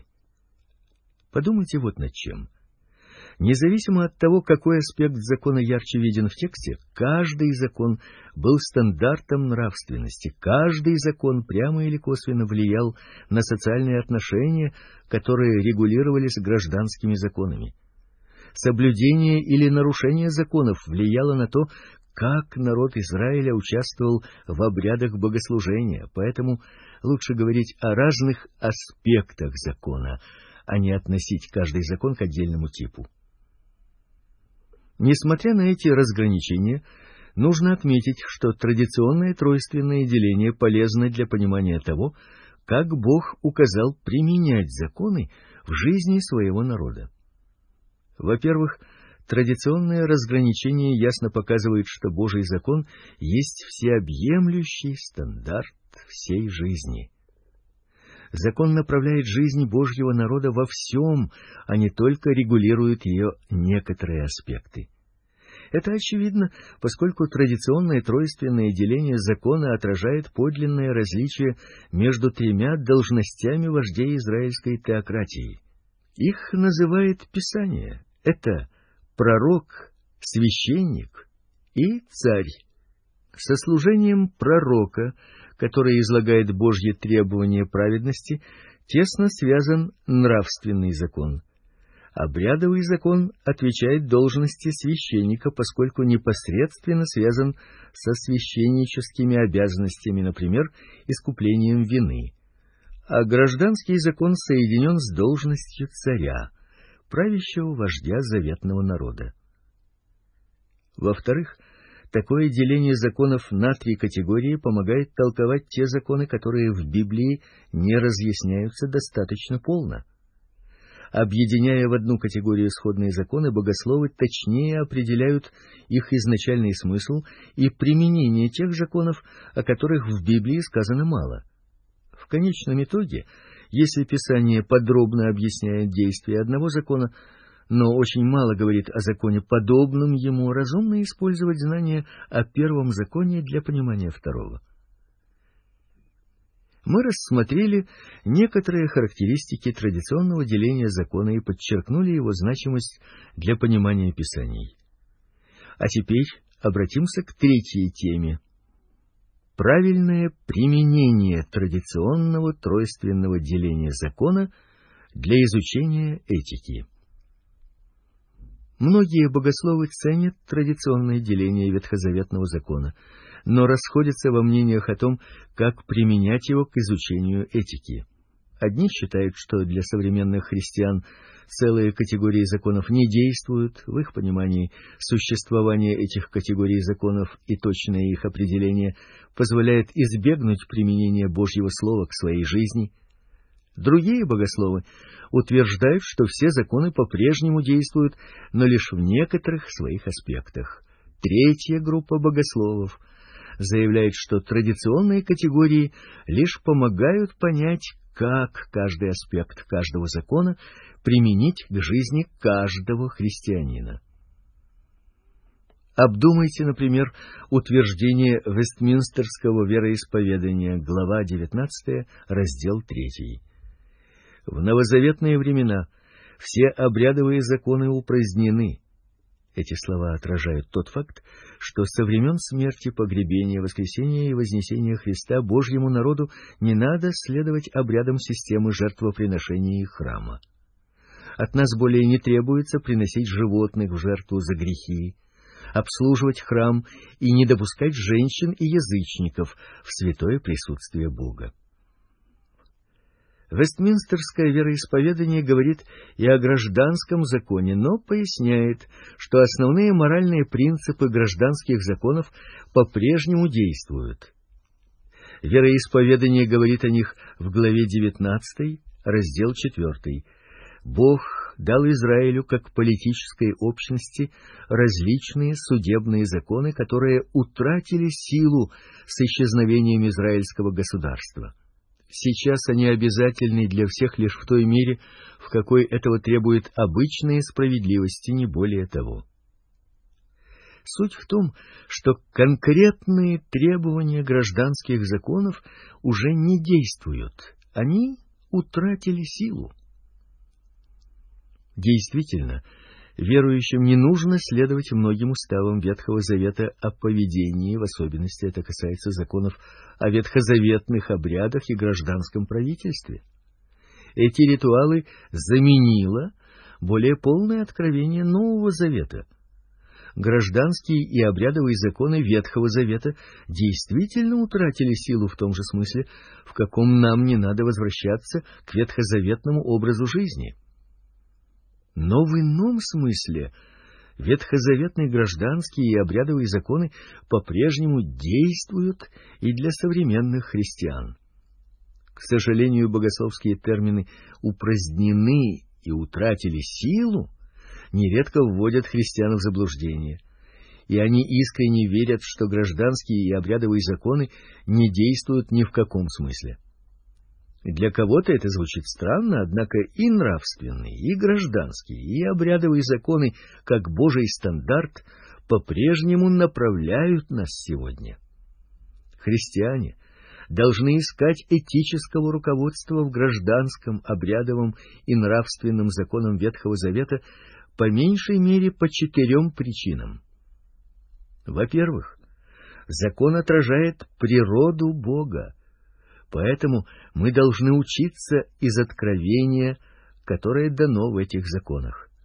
Подумайте вот над чем. Независимо от того, какой аспект закона ярче виден в тексте, каждый закон был стандартом нравственности, каждый закон прямо или косвенно влиял на социальные отношения, которые регулировались гражданскими законами. Соблюдение или нарушение законов влияло на то, как народ Израиля участвовал в обрядах богослужения, поэтому лучше говорить о разных аспектах закона, а не относить каждый закон к отдельному типу. Несмотря на эти разграничения, нужно отметить, что традиционное тройственное деление полезно для понимания того, как Бог указал применять законы в жизни своего народа. Во-первых, традиционное разграничение ясно показывает, что Божий закон есть всеобъемлющий стандарт всей жизни. Закон направляет жизнь Божьего народа во всем, а не только регулирует ее некоторые аспекты. Это очевидно, поскольку традиционное тройственное деление закона отражает подлинное различие между тремя должностями вождей израильской теократии. Их называет Писание. Это пророк, священник и царь. Со служением пророка, который излагает Божьи требования праведности, тесно связан нравственный закон. Обрядовый закон отвечает должности священника, поскольку непосредственно связан со священническими обязанностями, например, искуплением вины. А гражданский закон соединен с должностью царя, правящего вождя заветного народа. Во-вторых, такое деление законов на три категории помогает толковать те законы, которые в Библии не разъясняются достаточно полно. Объединяя в одну категорию сходные законы, богословы точнее определяют их изначальный смысл и применение тех законов, о которых в Библии сказано мало. В конечном итоге, если Писание подробно объясняет действие одного закона, но очень мало говорит о законе, подобном ему, разумно использовать знания о первом законе для понимания второго. Мы рассмотрели некоторые характеристики традиционного деления закона и подчеркнули его значимость для понимания Писаний. А теперь обратимся к третьей теме. Правильное применение традиционного тройственного деления закона для изучения этики. Многие богословы ценят традиционное деление ветхозаветного закона, но расходятся во мнениях о том, как применять его к изучению этики. Одни считают, что для современных христиан целые категории законов не действуют, в их понимании существование этих категорий законов и точное их определение позволяет избегнуть применения Божьего Слова к своей жизни. Другие богословы утверждают, что все законы по-прежнему действуют, но лишь в некоторых своих аспектах. Третья группа богословов заявляет, что традиционные категории лишь помогают понять, как каждый аспект каждого закона применить к жизни каждого христианина. Обдумайте, например, утверждение Вестминстерского вероисповедания, глава девятнадцатая, раздел третий. В новозаветные времена все обрядовые законы упразднены. Эти слова отражают тот факт, что со времен смерти, погребения, воскресения и вознесения Христа Божьему народу не надо следовать обрядам системы жертвоприношения и храма. От нас более не требуется приносить животных в жертву за грехи, обслуживать храм и не допускать женщин и язычников в святое присутствие Бога. Вестминстерское вероисповедание говорит и о гражданском законе, но поясняет, что основные моральные принципы гражданских законов по-прежнему действуют. Вероисповедание говорит о них в главе девятнадцатой, раздел четвертый. Бог дал Израилю как политической общности различные судебные законы, которые утратили силу с исчезновением израильского государства. Сейчас они обязательны для всех лишь в той мере, в какой этого требует обычная справедливость, и не более того. Суть в том, что конкретные требования гражданских законов уже не действуют, они утратили силу. Действительно, верующим не нужно следовать многим уставам Ветхого Завета о поведении, в особенности это касается законов о ветхозаветных обрядах и гражданском правительстве. Эти ритуалы заменило более полное откровение Нового Завета. Гражданские и обрядовые законы Ветхого Завета действительно утратили силу в том же смысле, в каком нам не надо возвращаться к ветхозаветному образу жизни. Но в ином смысле ветхозаветные гражданские и обрядовые законы по-прежнему действуют и для современных христиан. К сожалению, богословские термины «упразднены» и «утратили силу» нередко вводят христиан в заблуждение, и они искренне верят, что гражданские и обрядовые законы не действуют ни в каком смысле. Для кого-то это звучит странно, однако и нравственные, и гражданские, и обрядовые законы, как Божий стандарт, по-прежнему направляют нас сегодня. Христиане должны искать этического руководства в гражданском, обрядовом и нравственном законам Ветхого Завета по меньшей мере по четырем причинам. Во-первых, закон отражает природу Бога. Поэтому мы должны учиться из откровения, которое дано в этих законах.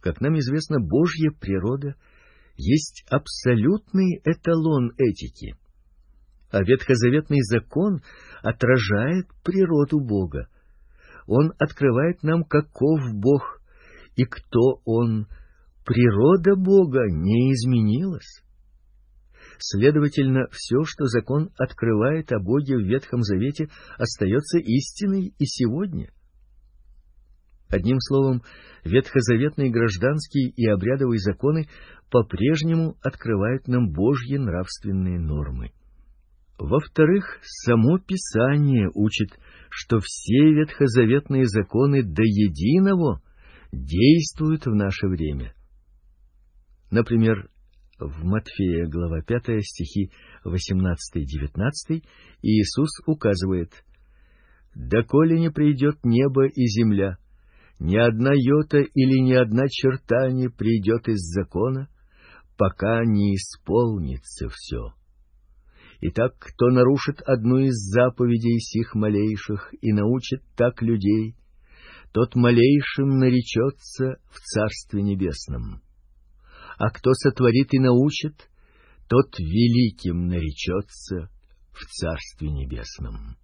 Как нам известно, Божья природа есть абсолютный эталон этики, а ветхозаветный закон отражает природу Бога. Он открывает нам, каков Бог и кто Он. Природа Бога не изменилась. Следовательно, все, что закон открывает о Боге в Ветхом Завете, остается истиной и сегодня. Одним словом, ветхозаветные гражданские и обрядовые законы по-прежнему открывают нам Божьи нравственные нормы. Во-вторых, само Писание учит, что все ветхозаветные законы до единого действуют в наше время. Например, в Матфея, глава пятая, стихи восемнадцатый-девятнадцатый, Иисус указывает: «Доколе не придет небо и земля, ни одна йота или ни одна черта не придет из закона, пока не исполнится все. Итак, кто нарушит одну из заповедей сих малейших и научит так людей, тот малейшим наречется в Царстве Небесном. А кто сотворит и научит, тот великим наречется в Царстве Небесном».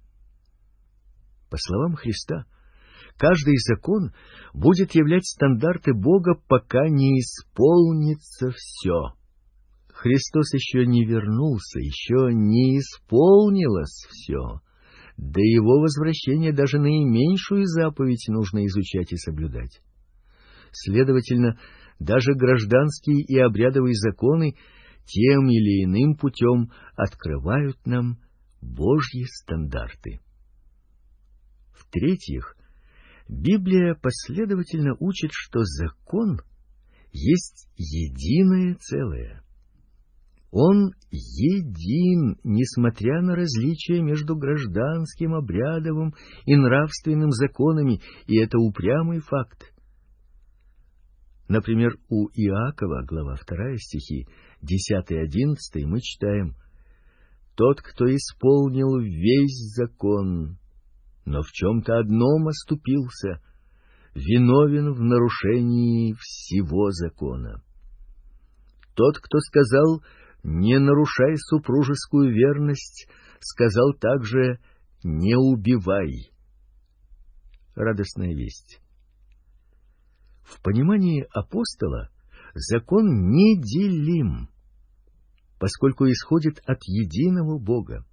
По словам Христа, каждый закон будет являть стандарты Бога, пока не исполнится все. Христос еще не вернулся, еще не исполнилось все. До Его возвращения даже наименьшую заповедь нужно изучать и соблюдать. Следовательно, даже гражданские и обрядовые законы тем или иным путем открывают нам Божьи стандарты. В-третьих, Библия последовательно учит, что закон есть единое целое. Он един, несмотря на различия между гражданским, обрядовым и нравственным законами, и это упрямый факт. Например, у Иакова, глава вторая, стихи десятый-одиннадцатый, мы читаем: «Тот, кто исполнил весь закон, но в чем-то одном оступился, виновен в нарушении всего закона. Тот, кто сказал: не нарушай супружескую верность, сказал также: не убивай». Радостная весть. В понимании апостола закон неделим, поскольку исходит от единого Бога.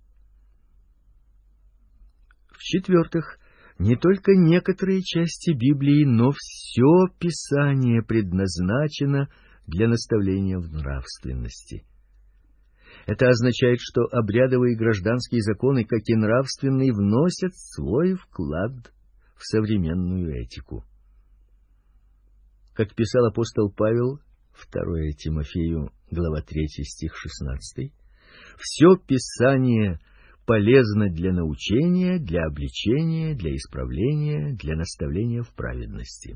В-четвертых, не только некоторые части Библии, но все Писание предназначено для наставления в нравственности. Это означает, что обрядовые и гражданские законы, как и нравственные, вносят свой вклад в современную этику. Как писал апостол Павел, второе Тимофею, глава третья, стих шестнадцатый, «Все Писание полезно для научения, для обличения, для исправления, для наставления в праведности».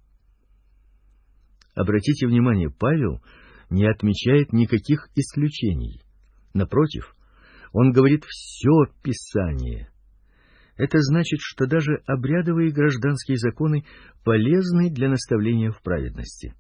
Обратите внимание, Павел не отмечает никаких исключений. Напротив, он говорит «все Писание». Это значит, что даже обрядовые и гражданские законы полезны для наставления в праведности.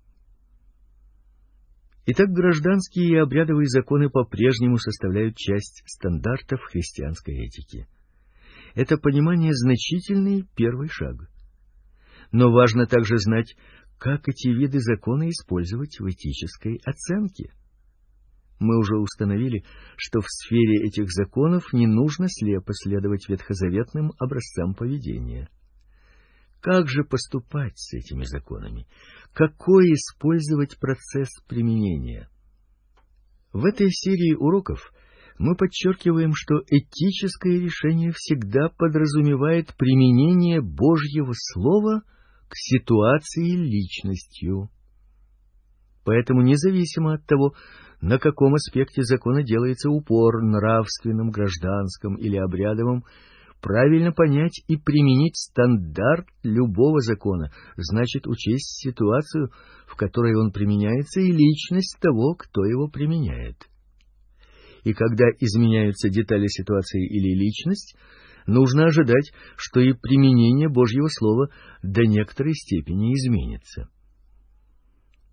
Итак, гражданские и обрядовые законы по-прежнему составляют часть стандартов христианской этики. Это понимание значительный первый шаг. Но важно также знать, как эти виды закона использовать в этической оценке. Мы уже установили, что в сфере этих законов не нужно слепо следовать ветхозаветным образцам поведения. Как же поступать с этими законами? Какой использовать процесс применения? В этой серии уроков мы подчеркиваем, что этическое решение всегда подразумевает применение Божьего Слова к ситуации личностью. Поэтому независимо от того, на каком аспекте закона делается упор, нравственном, гражданском или обрядовом, правильно понять и применить стандарт любого закона значит учесть ситуацию, в которой он применяется, и личность того, кто его применяет. И когда изменяются детали ситуации или личность, нужно ожидать, что и применение Божьего Слова до некоторой степени изменится.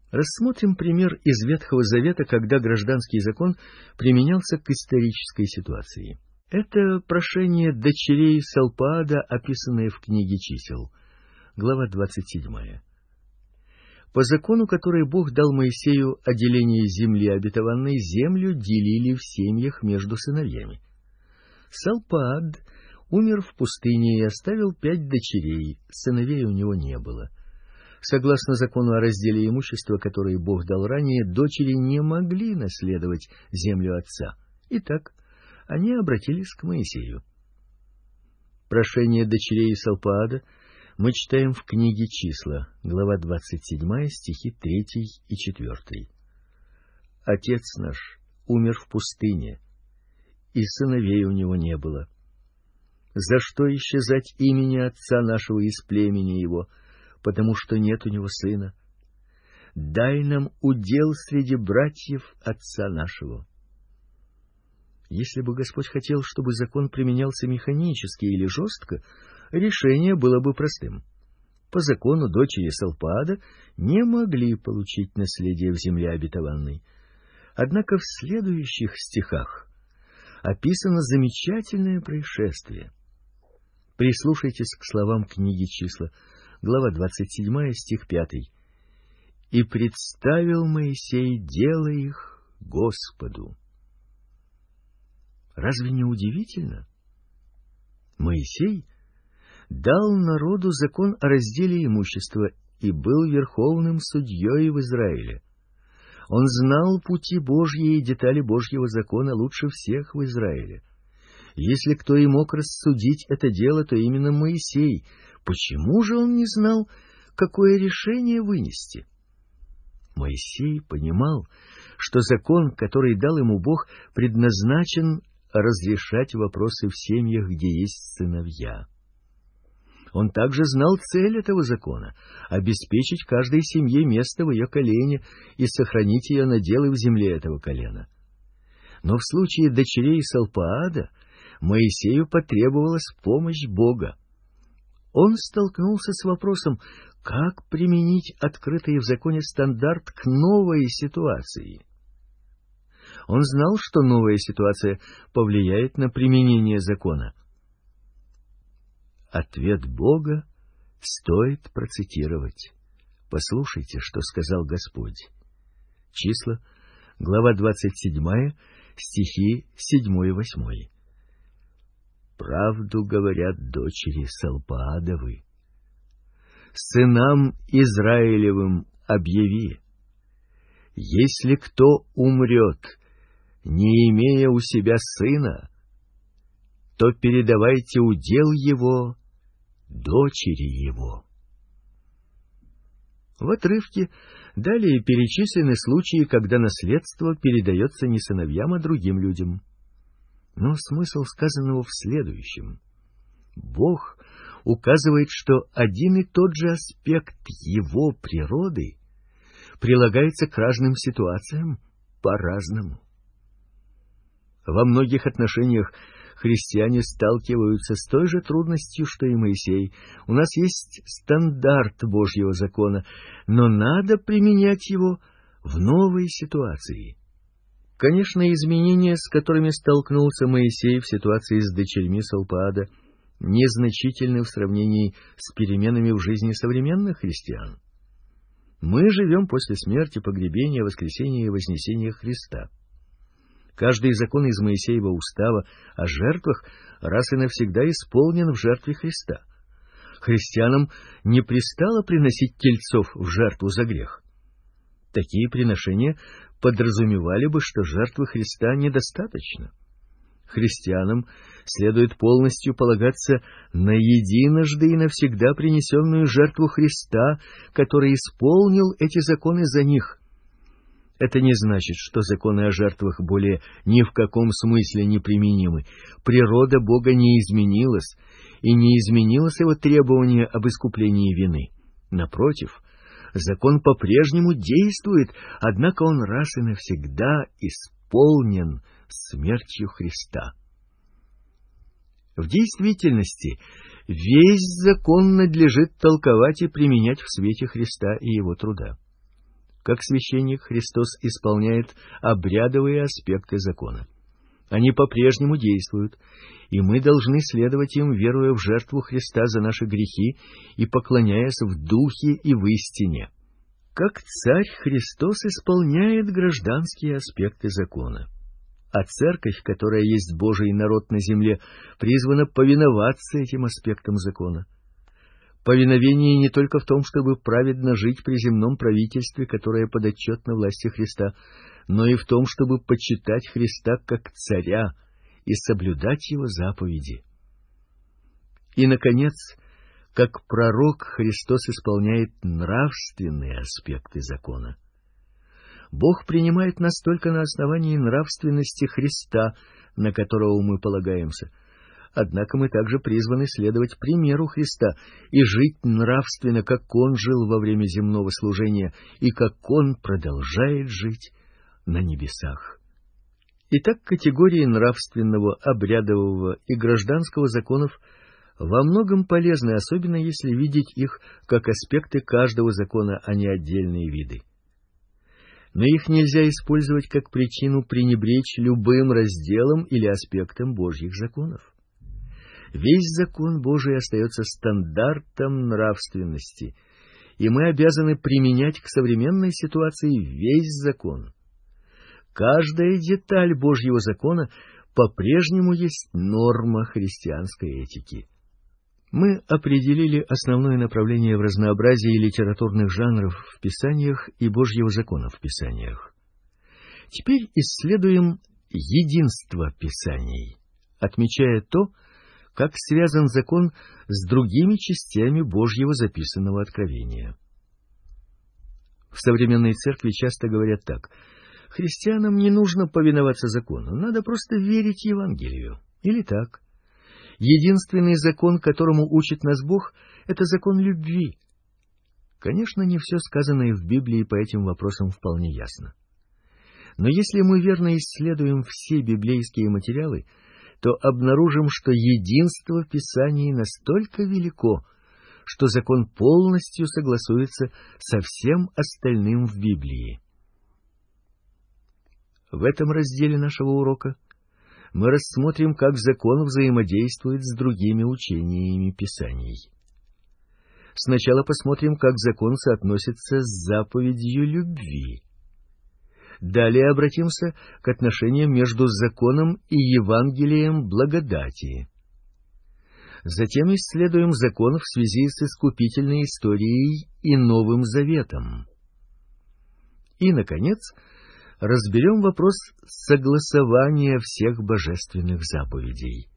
Рассмотрим пример из Ветхого Завета, когда гражданский закон применялся к исторической ситуации. Это прошение дочерей Салпаада, описанное в книге Чисел, глава двадцать седьмая. По закону, который Бог дал Моисею о делении земли обетованной, землю делили в семьях между сыновьями. Салпаад умер в пустыне и оставил пять дочерей, сыновей у него не было. Согласно закону о разделе имущества, который Бог дал ранее, дочери не могли наследовать землю отца. Итак, они обратились к Моисею. Прошение дочерей Салпаада мы читаем в книге Числа, глава двадцать седьмая, стихи третий и четвертый. «Отец наш умер в пустыне, и сыновей у него не было. За что исчезать имени отца нашего из племени его, потому что нет у него сына? Дай нам удел среди братьев отца нашего». Если бы Господь хотел, чтобы закон применялся механически или жестко, решение было бы простым. По закону дочери Салпаада не могли получить наследие в земле обетованной. Однако в следующих стихах описано замечательное происшествие. Прислушайтесь к словам книги Числа, глава двадцать седьмая, стих пятый. «И представил Моисей дело их Господу». Разве не удивительно? Моисей дал народу закон о разделе имущества и был верховным судьей в Израиле. Он знал пути Божьи и детали Божьего закона лучше всех в Израиле. Если кто и мог рассудить это дело, то именно Моисей. Почему же он не знал, какое решение вынести? Моисей понимал, что закон, который дал ему Бог, предназначен разрешать вопросы в семьях, где есть сыновья. Он также знал цель этого закона — обеспечить каждой семье место в ее колене и сохранить ее наделы в земле этого колена. Но в случае дочерей Салпаада Моисею потребовалась помощь Бога. Он столкнулся с вопросом, как применить открытый в законе стандарт к новой ситуации. Он знал, что новая ситуация повлияет на применение закона. Ответ Бога стоит процитировать. Послушайте, что сказал Господь. Числа, глава двадцать седьмая, стихи седьмой и восьмой. «Правду говорят дочери Салпаадовы. Сынам Израилевым объяви, если кто умрет, не имея у себя сына, то передавайте удел его дочери его». В отрывке далее перечислены случаи, когда наследство передается не сыновьям, а другим людям. Но смысл сказанного в следующем. Бог указывает, что один и тот же аспект его природы прилагается к разным ситуациям по-разному. Во многих отношениях христиане сталкиваются с той же трудностью, что и Моисей. У нас есть стандарт Божьего закона, но надо применять его в новой ситуации. Конечно, изменения, с которыми столкнулся Моисей в ситуации с дочерьми Салпаада, незначительны в сравнении с переменами в жизни современных христиан. Мы живем после смерти, погребения, воскресения и вознесения Христа. Каждый закон из Моисеева устава о жертвах раз и навсегда исполнен в жертве Христа. Христианам не пристало приносить тельцов в жертву за грех. Такие приношения подразумевали бы, что жертвы Христа недостаточно. Христианам следует полностью полагаться на единожды и навсегда принесенную жертву Христа, который исполнил эти законы за них. Это не значит, что законы о жертвах более ни в каком смысле не применимы. Природа Бога не изменилась, и не изменилось его требование об искуплении вины. Напротив, закон по-прежнему действует, однако он раз и навсегда исполнен смертью Христа. В действительности, весь закон надлежит толковать и применять в свете Христа и его труда. Как священник, Христос исполняет обрядовые аспекты закона. Они по-прежнему действуют, и мы должны следовать им, веруя в жертву Христа за наши грехи и поклоняясь в духе и в истине. Как царь, Христос исполняет гражданские аспекты закона. А церковь, которая есть Божий народ на земле, призвана повиноваться этим аспектам закона. Повиновение не только в том, чтобы праведно жить при земном правительстве, которое подотчетно власти Христа, но и в том, чтобы почитать Христа как царя и соблюдать его заповеди. И, наконец, как пророк, Христос исполняет нравственные аспекты закона. Бог принимает нас только на основании нравственности Христа, на которого мы полагаемся. Однако мы также призваны следовать примеру Христа и жить нравственно, как Он жил во время земного служения и как Он продолжает жить на небесах. Итак, категории нравственного, обрядового и гражданского законов во многом полезны, особенно если видеть их как аспекты каждого закона, а не отдельные виды. Но их нельзя использовать как причину пренебречь любым разделом или аспектом Божьих законов. Весь закон Божий остается стандартом нравственности, и мы обязаны применять к современной ситуации весь закон. Каждая деталь Божьего закона по-прежнему есть норма христианской этики. Мы определили основное направление в разнообразии литературных жанров в Писаниях и Божьего закона в Писаниях. Теперь исследуем единство Писаний, отмечая то, как связан закон с другими частями Божьего записанного откровения. В современной церкви часто говорят так: христианам не нужно повиноваться закону, надо просто верить Евангелию. Или так: единственный закон, которому учит нас Бог, — это закон любви. Конечно, не все сказанное в Библии по этим вопросам вполне ясно. Но если мы верно исследуем все библейские материалы, то обнаружим, что единство в Писании настолько велико, что закон полностью согласуется со всем остальным в Библии. В этом разделе нашего урока мы рассмотрим, как закон взаимодействует с другими учениями Писаний. Сначала посмотрим, как закон соотносится с заповедью любви. Далее обратимся к отношениям между законом и Евангелием благодати. Затем исследуем закон в связи с искупительной историей и Новым Заветом. И, наконец, разберем вопрос согласования всех божественных заповедей.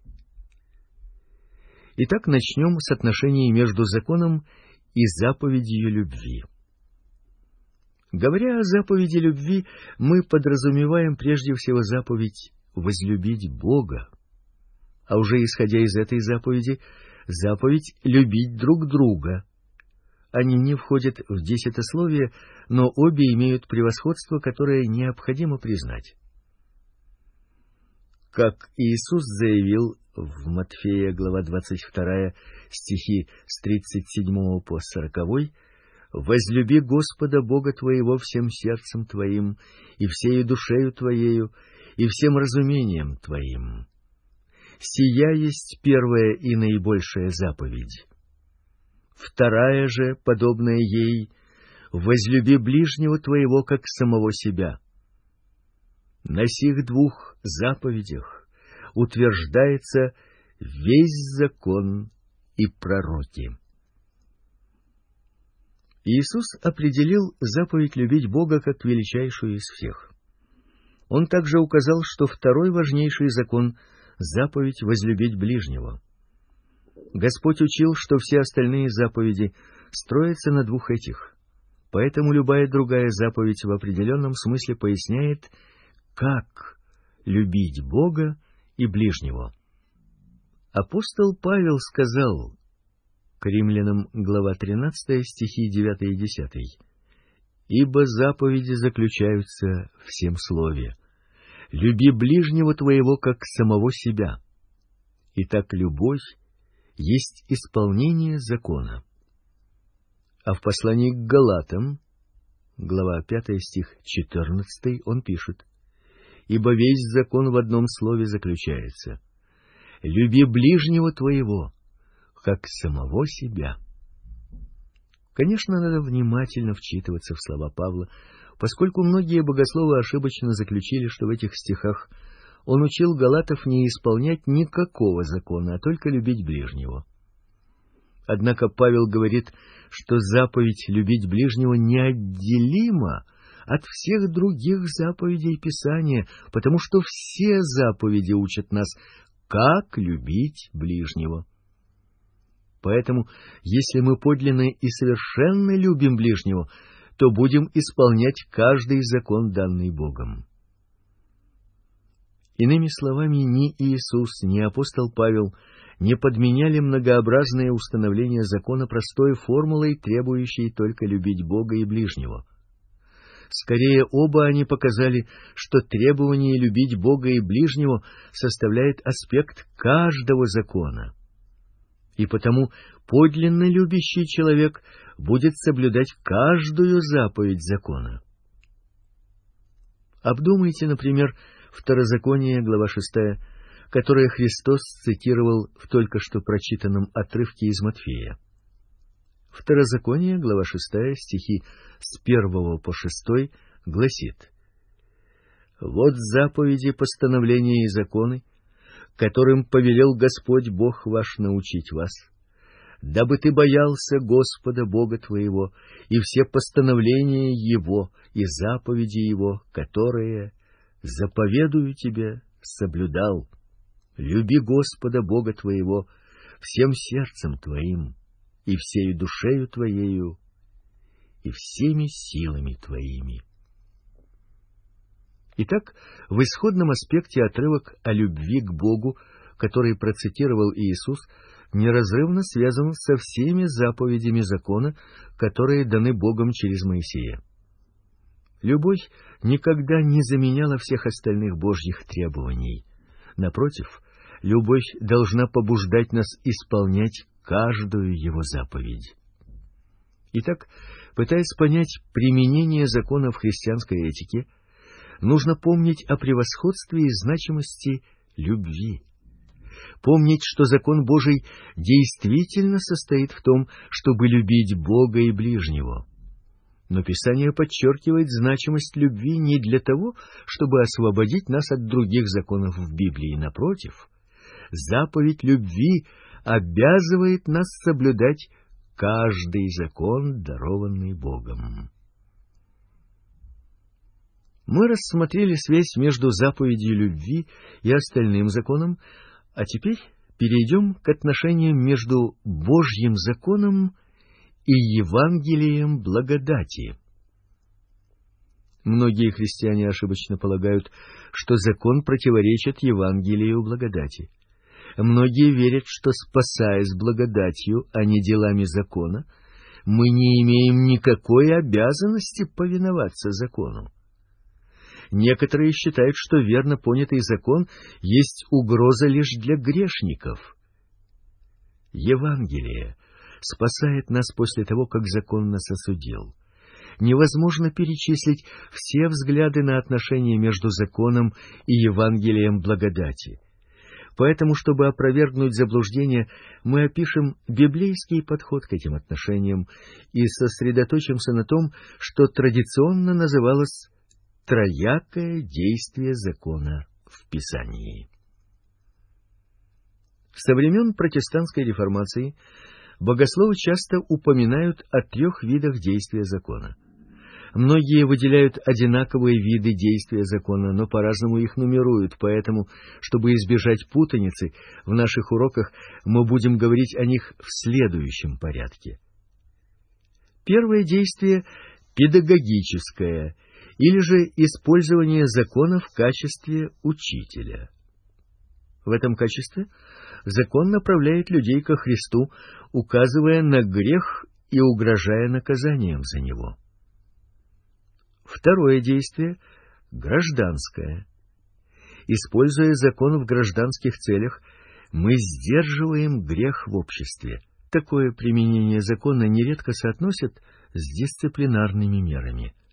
Итак, начнем с отношений между законом и заповедью любви. Говоря о заповеди любви, мы подразумеваем прежде всего заповедь возлюбить Бога, а уже исходя из этой заповеди, заповедь любить друг друга. Они не входят в десятословие, но обе имеют превосходство, которое необходимо признать. Как Иисус заявил в Матфея, глава двадцать вторая, стихи с тридцать седьмого по сороковой: «Возлюби Господа Бога твоего всем сердцем твоим, и всею душею твоею, и всем разумением твоим. Сия есть первая и наибольшая заповедь. Вторая же, подобная ей: возлюби ближнего твоего, как самого себя. На сих двух заповедях утверждается весь закон и пророки». Иисус определил заповедь любить Бога как величайшую из всех. Он также указал, что второй важнейший закон — заповедь возлюбить ближнего. Господь учил, что все остальные заповеди строятся на двух этих, поэтому любая другая заповедь в определенном смысле поясняет, как любить Бога и ближнего. Апостол Павел сказал к Римлянам, глава тринадцатая, стихи девятый и десятый: «Ибо заповеди заключаются в сем слове: люби ближнего твоего, как самого себя. Итак, любовь есть исполнение закона». А в послании к Галатам, глава пятая, стих четырнадцатый, он пишет: «Ибо весь закон в одном слове заключается: люби ближнего твоего, как самого себя». Конечно, надо внимательно вчитываться в слова Павла, поскольку многие богословы ошибочно заключили, что в этих стихах он учил галатов не исполнять никакого закона, а только любить ближнего. Однако Павел говорит, что заповедь любить ближнего неотделима от всех других заповедей Писания, потому что все заповеди учат нас, как любить ближнего. Поэтому, если мы подлинно и совершенно любим ближнего, то будем исполнять каждый закон, данный Богом. Иными словами, ни Иисус, ни апостол Павел не подменяли многообразные установления закона простой формулой, требующей только любить Бога и ближнего. Скорее, оба они показали, что требование любить Бога и ближнего составляет аспект каждого закона. И потому подлинно любящий человек будет соблюдать каждую заповедь закона. Обдумайте, например, Второзаконие, глава шестая, которое Христос цитировал в только что прочитанном отрывке из Матфея. Второзаконие, глава шестая, стихи с первого по шестой, гласит: «Вот заповеди, постановления и законы, которым повелел Господь Бог ваш научить вас, дабы ты боялся Господа Бога твоего и все постановления Его и заповеди Его, которые заповедую тебе, соблюдал. Люби Господа Бога твоего всем сердцем твоим, и всею душею твоею, и всеми силами твоими». Итак, в исходном аспекте отрывок о любви к Богу, который процитировал Иисус, неразрывно связан со всеми заповедями закона, которые даны Богом через Моисея. Любовь никогда не заменяла всех остальных Божьих требований. Напротив, любовь должна побуждать нас исполнять каждую Его заповедь. Итак, пытаясь понять применение закона в христианской этике, нужно помнить о превосходстве и значимости любви. Помнить, что закон Божий действительно состоит в том, чтобы любить Бога и ближнего. Но Писание подчеркивает значимость любви не для того, чтобы освободить нас от других законов в Библии. Напротив, заповедь любви обязывает нас соблюдать каждый закон, дарованный Богом. Мы рассмотрели связь между заповедью любви и остальным законом, а теперь перейдем к отношениям между Божьим законом и Евангелием благодати. Многие христиане ошибочно полагают, что закон противоречит Евангелию благодати. Многие верят, что, спасаясь благодатью, а не делами закона, мы не имеем никакой обязанности повиноваться закону. Некоторые считают, что верно понятый закон есть угроза лишь для грешников. Евангелие спасает нас после того, как закон нас осудил. Невозможно перечислить все взгляды на отношения между законом и Евангелием благодати. Поэтому, чтобы опровергнуть заблуждение, мы опишем библейский подход к этим отношениям и сосредоточимся на том, что традиционно называлось троякое действие закона в Писании. Со времен протестантской реформации богословы часто упоминают о трех видах действия закона. Многие выделяют одинаковые виды действия закона, но по-разному их нумеруют, поэтому, чтобы избежать путаницы, в наших уроках мы будем говорить о них в следующем порядке. Первое действие – педагогическое, или же использование закона в качестве учителя. В этом качестве закон направляет людей ко Христу, указывая на грех и угрожая наказанием за него. Второе действие – гражданское. Используя закон в гражданских целях, мы сдерживаем грех в обществе. Такое применение закона нередко соотносят с дисциплинарными мерами.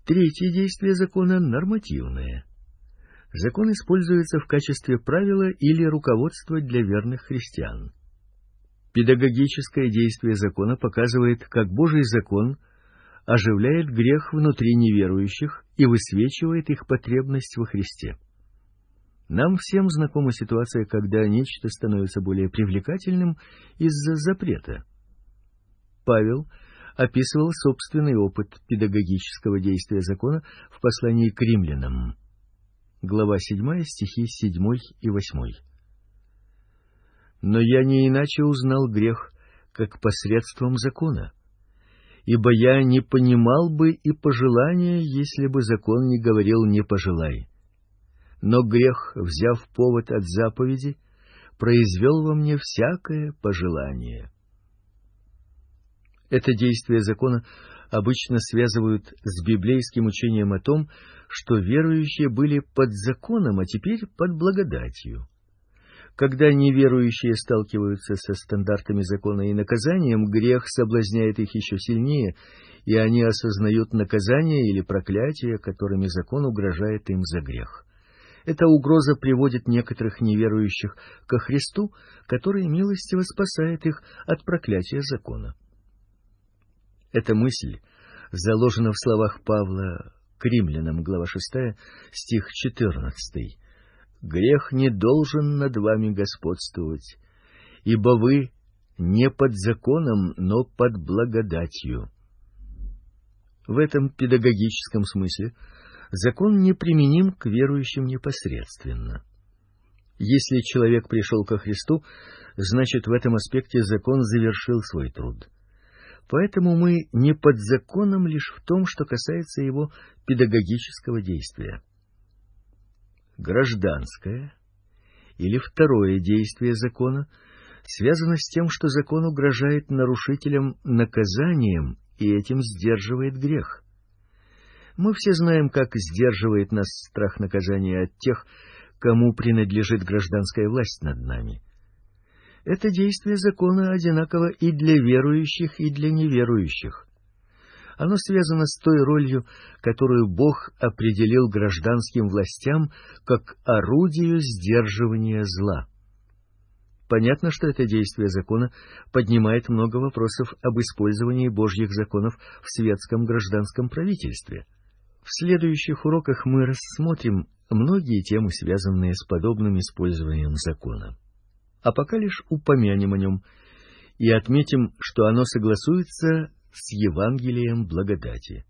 Третье действие закона — нормативное. Закон используется в качестве правила или руководства для верных христиан. Педагогическое действие закона показывает, как Божий закон оживляет грех внутри неверующих и высвечивает их потребность во Христе. Нам всем знакома ситуация, когда нечто становится более привлекательным из-за запрета. Павел описывал собственный опыт педагогического действия закона в послании к римлянам. Глава седьмая, стихи седьмой и восьмой. «Но я не иначе узнал грех, как посредством закона, ибо я не понимал бы и пожелания, если бы закон не говорил «не пожелай». Но грех, взяв повод от заповеди, произвел во мне всякое пожелание». Это действие закона обычно связывают с библейским учением о том, что верующие были под законом, а теперь под благодатью. Когда неверующие сталкиваются со стандартами закона и наказанием, грех соблазняет их еще сильнее, и они осознают наказание или проклятие, которыми закон угрожает им за грех. Эта угроза приводит некоторых неверующих ко Христу, который милостиво спасает их от проклятия закона. Эта мысль заложена в словах Павла к римлянам, глава шестая, стих четырнадцатый. «Грех не должен над вами господствовать, ибо вы не под законом, но под благодатью». В этом педагогическом смысле закон неприменим к верующим непосредственно. Если человек пришел ко Христу, значит, в этом аспекте закон завершил свой труд. Поэтому мы не под законом лишь в том, что касается его педагогического действия. Гражданское или второе действие закона связано с тем, что закон угрожает нарушителям наказанием и этим сдерживает грех. Мы все знаем, как сдерживает нас страх наказания от тех, кому принадлежит гражданская власть над нами. Это действие закона одинаково и для верующих, и для неверующих. Оно связано с той ролью, которую Бог определил гражданским властям как орудию сдерживания зла. Понятно, что это действие закона поднимает много вопросов об использовании Божьих законов в светском гражданском правительстве. В следующих уроках мы рассмотрим многие темы, связанные с подобным использованием закона. А пока лишь упомянем о нем и отметим, что оно согласуется с Евангелием благодати.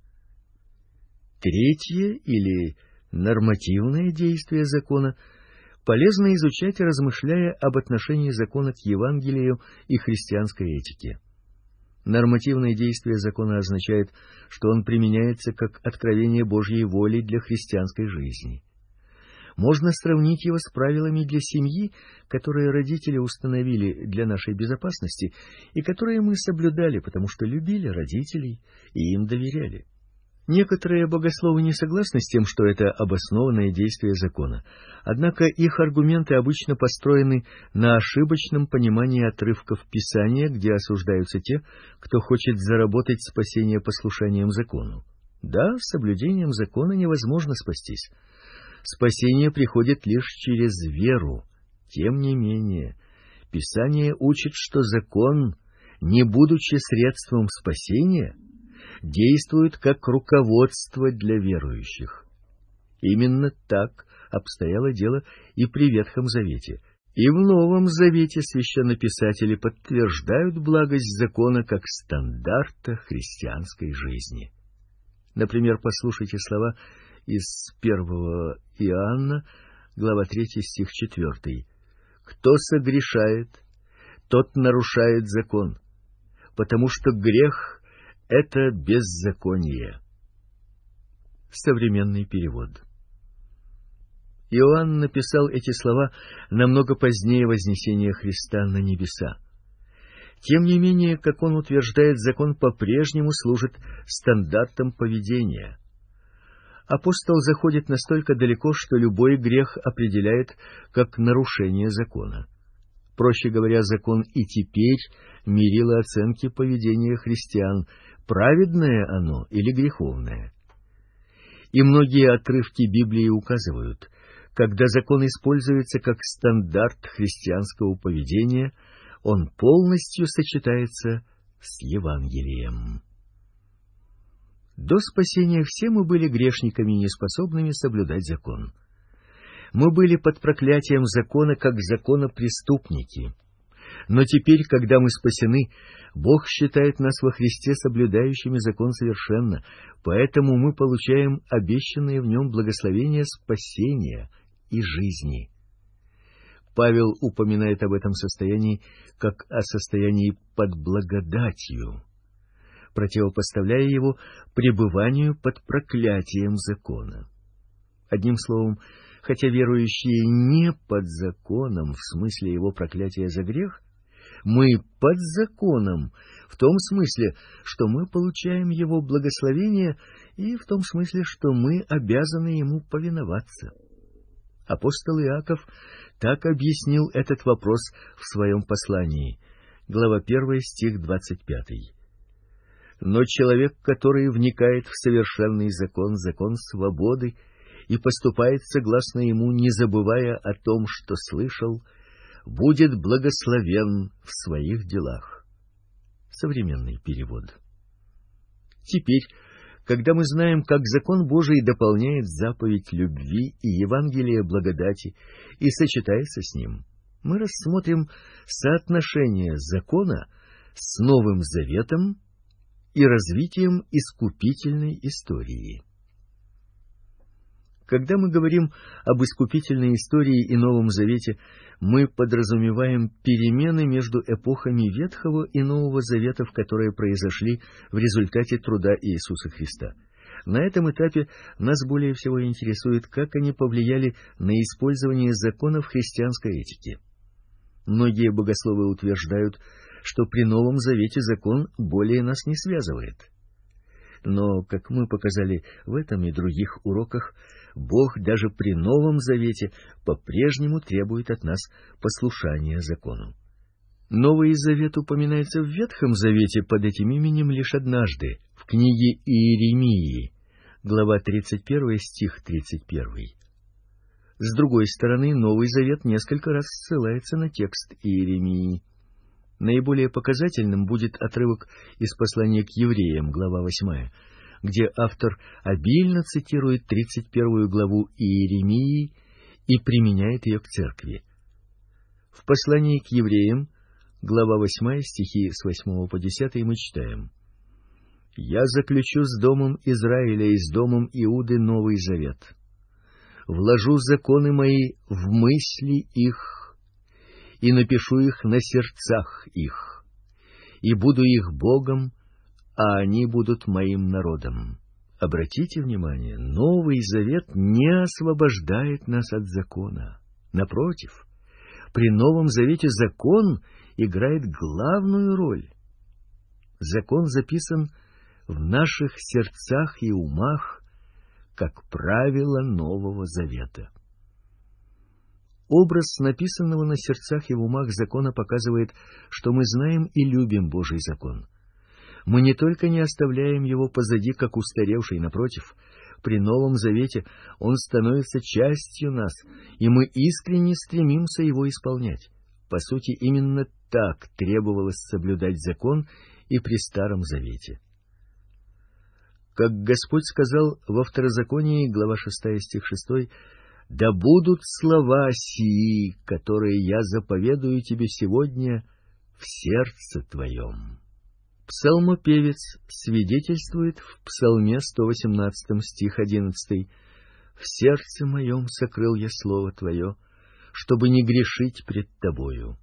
Третье или нормативное действие закона полезно изучать, размышляя об отношении закона к Евангелию и христианской этике. Нормативное действие закона означает, что он применяется как откровение Божьей воли для христианской жизни. Можно сравнить его с правилами для семьи, которые родители установили для нашей безопасности и которые мы соблюдали, потому что любили родителей и им доверяли. Некоторые богословы не согласны с тем, что это обоснованное действие закона, однако их аргументы обычно построены на ошибочном понимании отрывков Писания, где осуждаются те, кто хочет заработать спасение послушанием закону. Да, с соблюдением закона невозможно спастись. Спасение приходит лишь через веру. Тем не менее, Писание учит, что закон, не будучи средством спасения, действует как руководство для верующих. Именно так обстояло дело и при Ветхом Завете. И в Новом Завете священнописатели подтверждают благость закона как стандарта христианской жизни. Например, послушайте слова из первого Иоанна, глава третья, стих четвёртый. «Кто согрешает, тот нарушает закон, потому что грех — это беззаконие». Современный перевод. Иоанн написал эти слова намного позднее вознесения Христа на небеса. Тем не менее, как он утверждает, закон по-прежнему служит стандартом поведения. Апостол заходит настолько далеко, что любой грех определяет как нарушение закона. Проще говоря, закон и теперь мерило оценки поведения христиан, праведное оно или греховное. И многие отрывки Библии указывают, когда закон используется как стандарт христианского поведения, он полностью сочетается с Евангелием. До спасения все мы были грешниками, неспособными соблюдать закон. Мы были под проклятием закона, как законопреступники. Но теперь, когда мы спасены, Бог считает нас во Христе соблюдающими закон совершенно, поэтому мы получаем обещанные в нем благословения спасения и жизни. Павел упоминает об этом состоянии как о состоянии под благодатью, противопоставляя его пребыванию под проклятием закона. Одним словом, хотя верующие не под законом в смысле его проклятия за грех, мы под законом в том смысле, что мы получаем его благословение, и в том смысле, что мы обязаны ему повиноваться. Апостол Иаков так объяснил этот вопрос в своем послании, глава первая, стих двадцать пятый. «Но человек, который вникает в совершенный закон, закон свободы, и поступает согласно ему, не забывая о том, что слышал, будет благословен в своих делах». Современный перевод. Теперь, когда мы знаем, как закон Божий дополняет заповедь любви и Евангелие благодати и сочетается с ним, мы рассмотрим соотношение закона с Новым Заветом и развитием искупительной истории. Когда мы говорим об искупительной истории и Новом Завете, мы подразумеваем перемены между эпохами Ветхого и Нового Заветов, которые произошли в результате труда Иисуса Христа. На этом этапе нас более всего интересует, как они повлияли на использование законов христианской этики. Многие богословы утверждают, что при Новом Завете закон более нас не связывает. Но, как мы показали в этом и других уроках, Бог даже при Новом Завете по-прежнему требует от нас послушания закону. Новый Завет упоминается в Ветхом Завете под этим именем лишь однажды, в книге Иеремии, глава тридцать первая, стих тридцать первый. С другой стороны, Новый Завет несколько раз ссылается на текст Иеремии. Наиболее показательным будет отрывок из послания к евреям, глава восьмая, где автор обильно цитирует тридцать первую главу Иеремии и применяет ее к церкви. В послании к евреям, глава восьмая, стихи с восьмого по десятый, мы читаем: «Я заключу с домом Израиля и с домом Иуды новый завет. Вложу законы мои в мысли их, и напишу их на сердцах их, и буду их Богом, а они будут моим народом». Обратите внимание, Новый Завет не освобождает нас от закона. Напротив, при Новом Завете закон играет главную роль. Закон записан в наших сердцах и умах, как правило Нового Завета. Образ написанного на сердцах и в умах закона показывает, что мы знаем и любим Божий закон. Мы не только не оставляем его позади, как устаревший, напротив, при Новом Завете он становится частью нас, и мы искренне стремимся его исполнять. По сути, именно так требовалось соблюдать закон и при Старом Завете. Как Господь сказал во Второзаконии, глава шестая, стих шестой, «Да будут слова сии, которые я заповедую тебе сегодня, в сердце твоем». Псалмопевец свидетельствует в Псалме сто восемнадцатом, стих одиннадцатый: «В сердце моем сокрыл я слово твое, чтобы не грешить пред тобою».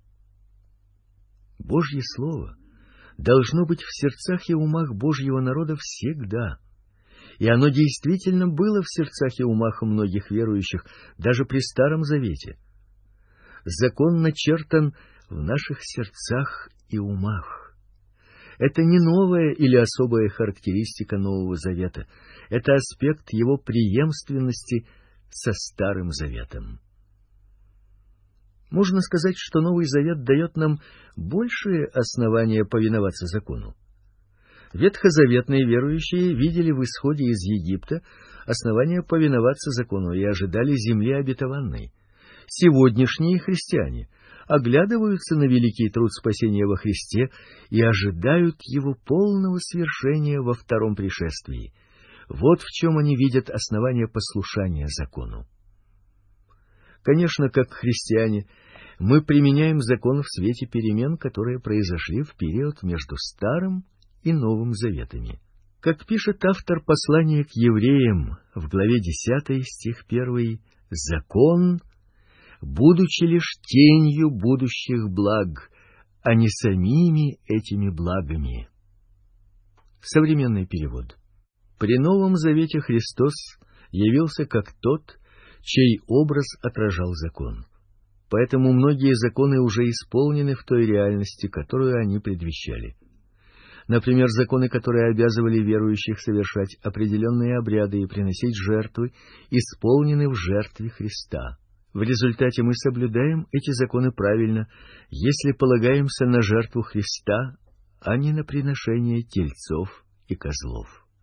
Божье Слово должно быть в сердцах и умах Божьего народа всегда. И оно действительно было в сердцах и умах многих верующих, даже при Старом Завете. Закон начертан в наших сердцах и умах. Это не новая или особая характеристика Нового Завета. Это аспект его преемственности со Старым Заветом. Можно сказать, что Новый Завет дает нам большие основания повиноваться закону. Ветхозаветные верующие видели в исходе из Египта основания повиноваться закону и ожидали земли обетованной. Сегодняшние христиане оглядываются на великий труд спасения во Христе и ожидают его полного свершения во втором пришествии. Вот в чем они видят основание послушания закону. Конечно, как христиане, мы применяем закон в свете перемен, которые произошли в период между Старым и Новым Заветами. Как пишет автор послания к евреям в главе десятой, стих первый, «Закон, будучи лишь тенью будущих благ, а не самими этими благами». Современный перевод. При Новом Завете Христос явился как тот, чей образ отражал закон. Поэтому многие законы уже исполнены в той реальности, которую они предвещали. Например, законы, которые обязывали верующих совершать определенные обряды и приносить жертвы, исполнены в жертве Христа. В результате мы соблюдаем эти законы правильно, если полагаемся на жертву Христа, а не на приношение тельцов и козлов.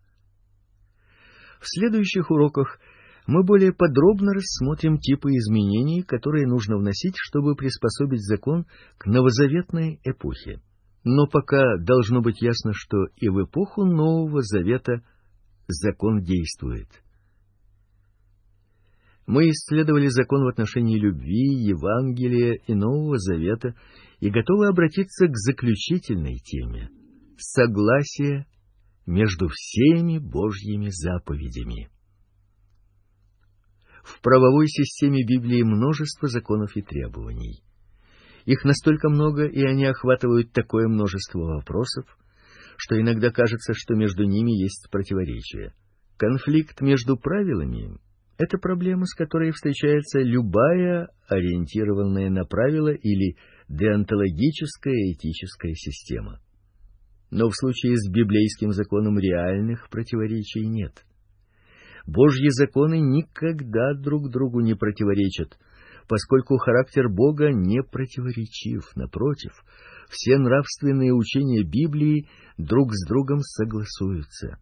В следующих уроках мы более подробно рассмотрим типы изменений, которые нужно вносить, чтобы приспособить закон к новозаветной эпохе. Но пока должно быть ясно, что и в эпоху Нового Завета закон действует. Мы исследовали закон в отношении любви, Евангелия и Нового Завета и готовы обратиться к заключительной теме — согласие между всеми Божьими заповедями. В правовой системе Библии множество законов и требований. Их настолько много, и они охватывают такое множество вопросов, что иногда кажется, что между ними есть противоречия. Конфликт между правилами — это проблема, с которой встречается любая ориентированная на правила или деонтологическая этическая система. Но в случае с библейским законом реальных противоречий нет. Божьи законы никогда друг другу не противоречат, поскольку характер Бога не противоречив. Напротив, все нравственные учения Библии друг с другом согласуются.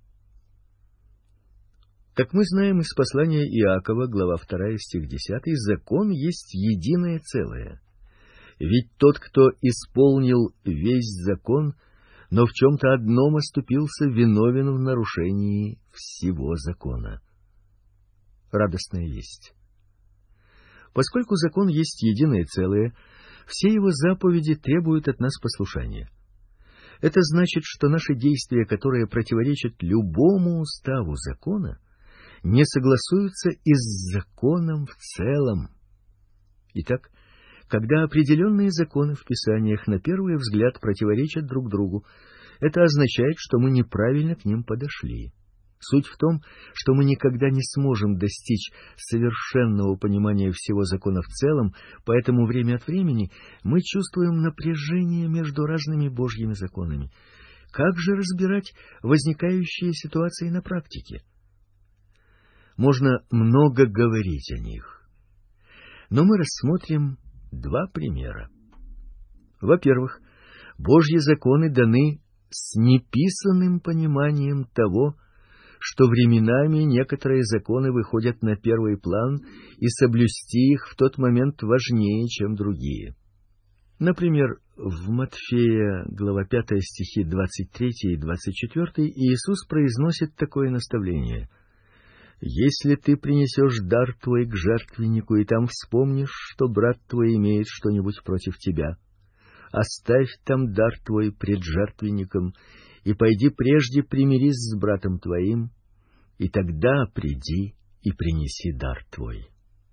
Как мы знаем из послания Иакова, глава вторая, стих десятый, закон есть единое целое. Ведь тот, кто исполнил весь закон, но в чем-то одном оступился, виновен в нарушении всего закона. Радостная весть. Поскольку закон есть единое целое, все его заповеди требуют от нас послушания. Это значит, что наши действия, которые противоречат любому уставу закона, не согласуются и с законом в целом. Итак, когда определенные законы в Писаниях на первый взгляд противоречат друг другу, это означает, что мы неправильно к ним подошли. Суть в том, что мы никогда не сможем достичь совершенного понимания всего закона в целом, поэтому время от времени мы чувствуем напряжение между разными Божьими законами. Как же разбирать возникающие ситуации на практике? Можно много говорить о них, но мы рассмотрим два примера. Во-первых, Божьи законы даны с неписанным пониманием того, что временами некоторые законы выходят на первый план, и соблюсти их в тот момент важнее, чем другие. Например, в Матфея, глава пятая, стихи двадцать третий и двадцать четвёртый, Иисус произносит такое наставление: «Если ты принесешь дар твой к жертвеннику, и там вспомнишь, что брат твой имеет что-нибудь против тебя, оставь там дар твой пред жертвенником, и пойди прежде примирись с братом твоим, и тогда приди и принеси дар твой».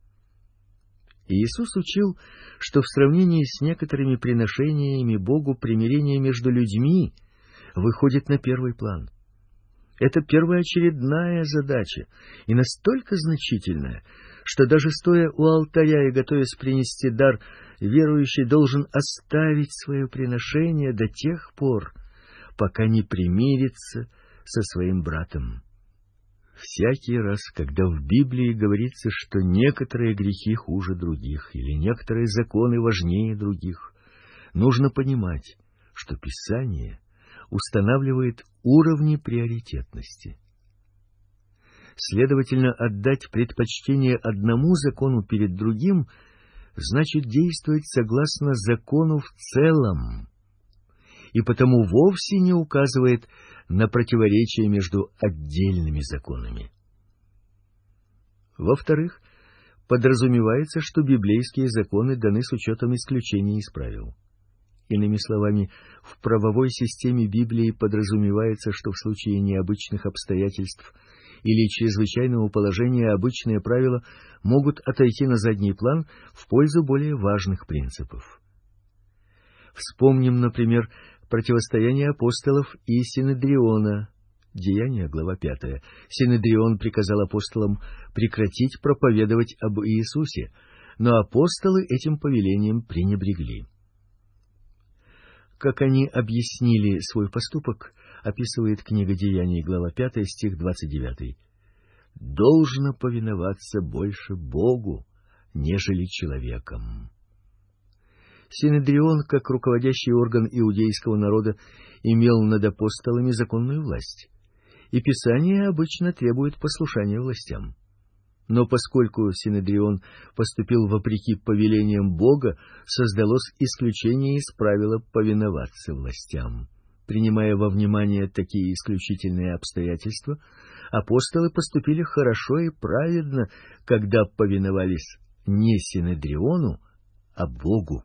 Иисус учил, что в сравнении с некоторыми приношениями Богу примирение между людьми выходит на первый план. Это первоочередная задача, и настолько значительная, что даже стоя у алтаря и готовясь принести дар, верующий должен оставить свое приношение до тех пор, пока не примирится со своим братом. Всякий раз, когда в Библии говорится, что некоторые грехи хуже других или некоторые законы важнее других, нужно понимать, что Писание устанавливает уровни приоритетности. Следовательно, отдать предпочтение одному закону перед другим значит действовать согласно закону в целом, и потому вовсе не указывает на противоречие между отдельными законами. Во-вторых, подразумевается, что библейские законы даны с учетом исключений из правил. Иными словами, в правовой системе Библии подразумевается, что в случае необычных обстоятельств или чрезвычайного положения обычные правила могут отойти на задний план в пользу более важных принципов. Вспомним, например, противостояние апостолов и Синедриона. Деяния, глава пятая. Синедрион приказал апостолам прекратить проповедовать об Иисусе, но апостолы этим повелением пренебрегли. Как они объяснили свой поступок, описывает книга Деяний, глава пятая, стих двадцать девятый. «Должно повиноваться больше Богу, нежели человекам». Синедрион, как руководящий орган иудейского народа, имел над апостолами законную власть, и Писание обычно требует послушания властям. Но поскольку Синедрион поступил вопреки повелениям Бога, создалось исключение из правила повиноваться властям. Принимая во внимание такие исключительные обстоятельства, апостолы поступили хорошо и праведно, когда повиновались не Синедриону, а Богу.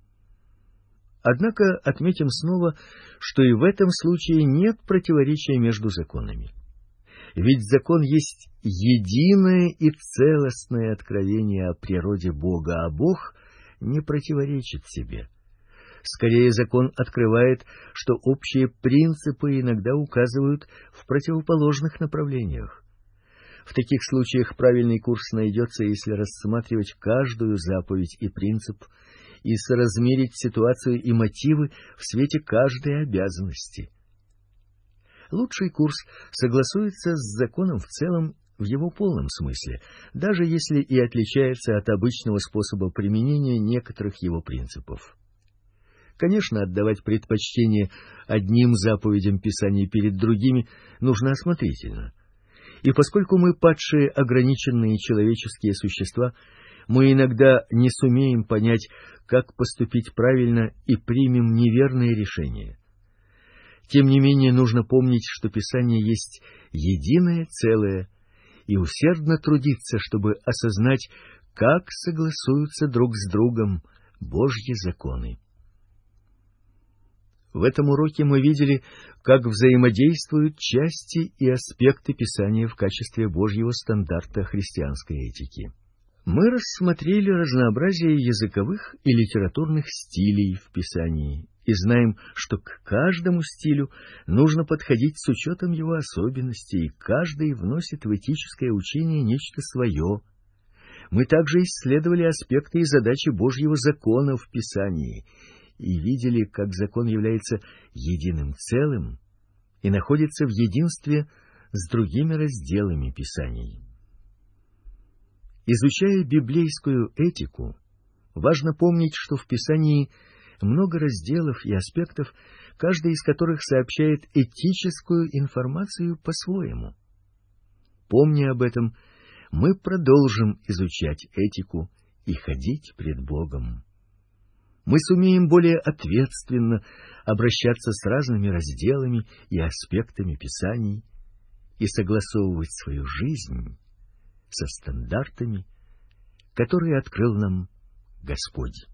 Однако отметим снова, что и в этом случае нет противоречия между законами. Ведь закон есть единое и целостное откровение о природе Бога, а Бог не противоречит себе. Скорее, закон открывает, что общие принципы иногда указывают в противоположных направлениях. В таких случаях правильный курс найдется, если рассматривать каждую заповедь и принцип и соразмерить ситуацию и мотивы в свете каждой обязанности. Лучший курс согласуется с законом в целом в его полном смысле, даже если и отличается от обычного способа применения некоторых его принципов. Конечно, отдавать предпочтение одним заповедям Писания перед другими нужно осмотрительно. И поскольку мы падшие, ограниченные человеческие существа, мы иногда не сумеем понять, как поступить правильно, и примем неверное решение. Тем не менее, нужно помнить, что Писание есть единое целое, и усердно трудиться, чтобы осознать, как согласуются друг с другом Божьи законы. В этом уроке мы видели, как взаимодействуют части и аспекты Писания в качестве Божьего стандарта христианской этики. Мы рассмотрели разнообразие языковых и литературных стилей в Писании и знаем, что к каждому стилю нужно подходить с учетом его особенностей, и каждый вносит в этическое учение нечто свое. Мы также исследовали аспекты и задачи Божьего закона в Писании и видели, как закон является единым целым и находится в единстве с другими разделами Писаний. Изучая библейскую этику, важно помнить, что в Писании много разделов и аспектов, каждый из которых сообщает этическую информацию по-своему. Помня об этом, мы продолжим изучать этику и ходить пред Богом. Мы сумеем более ответственно обращаться с разными разделами и аспектами Писаний и согласовывать свою жизнь со стандартами, которые открыл нам Господь.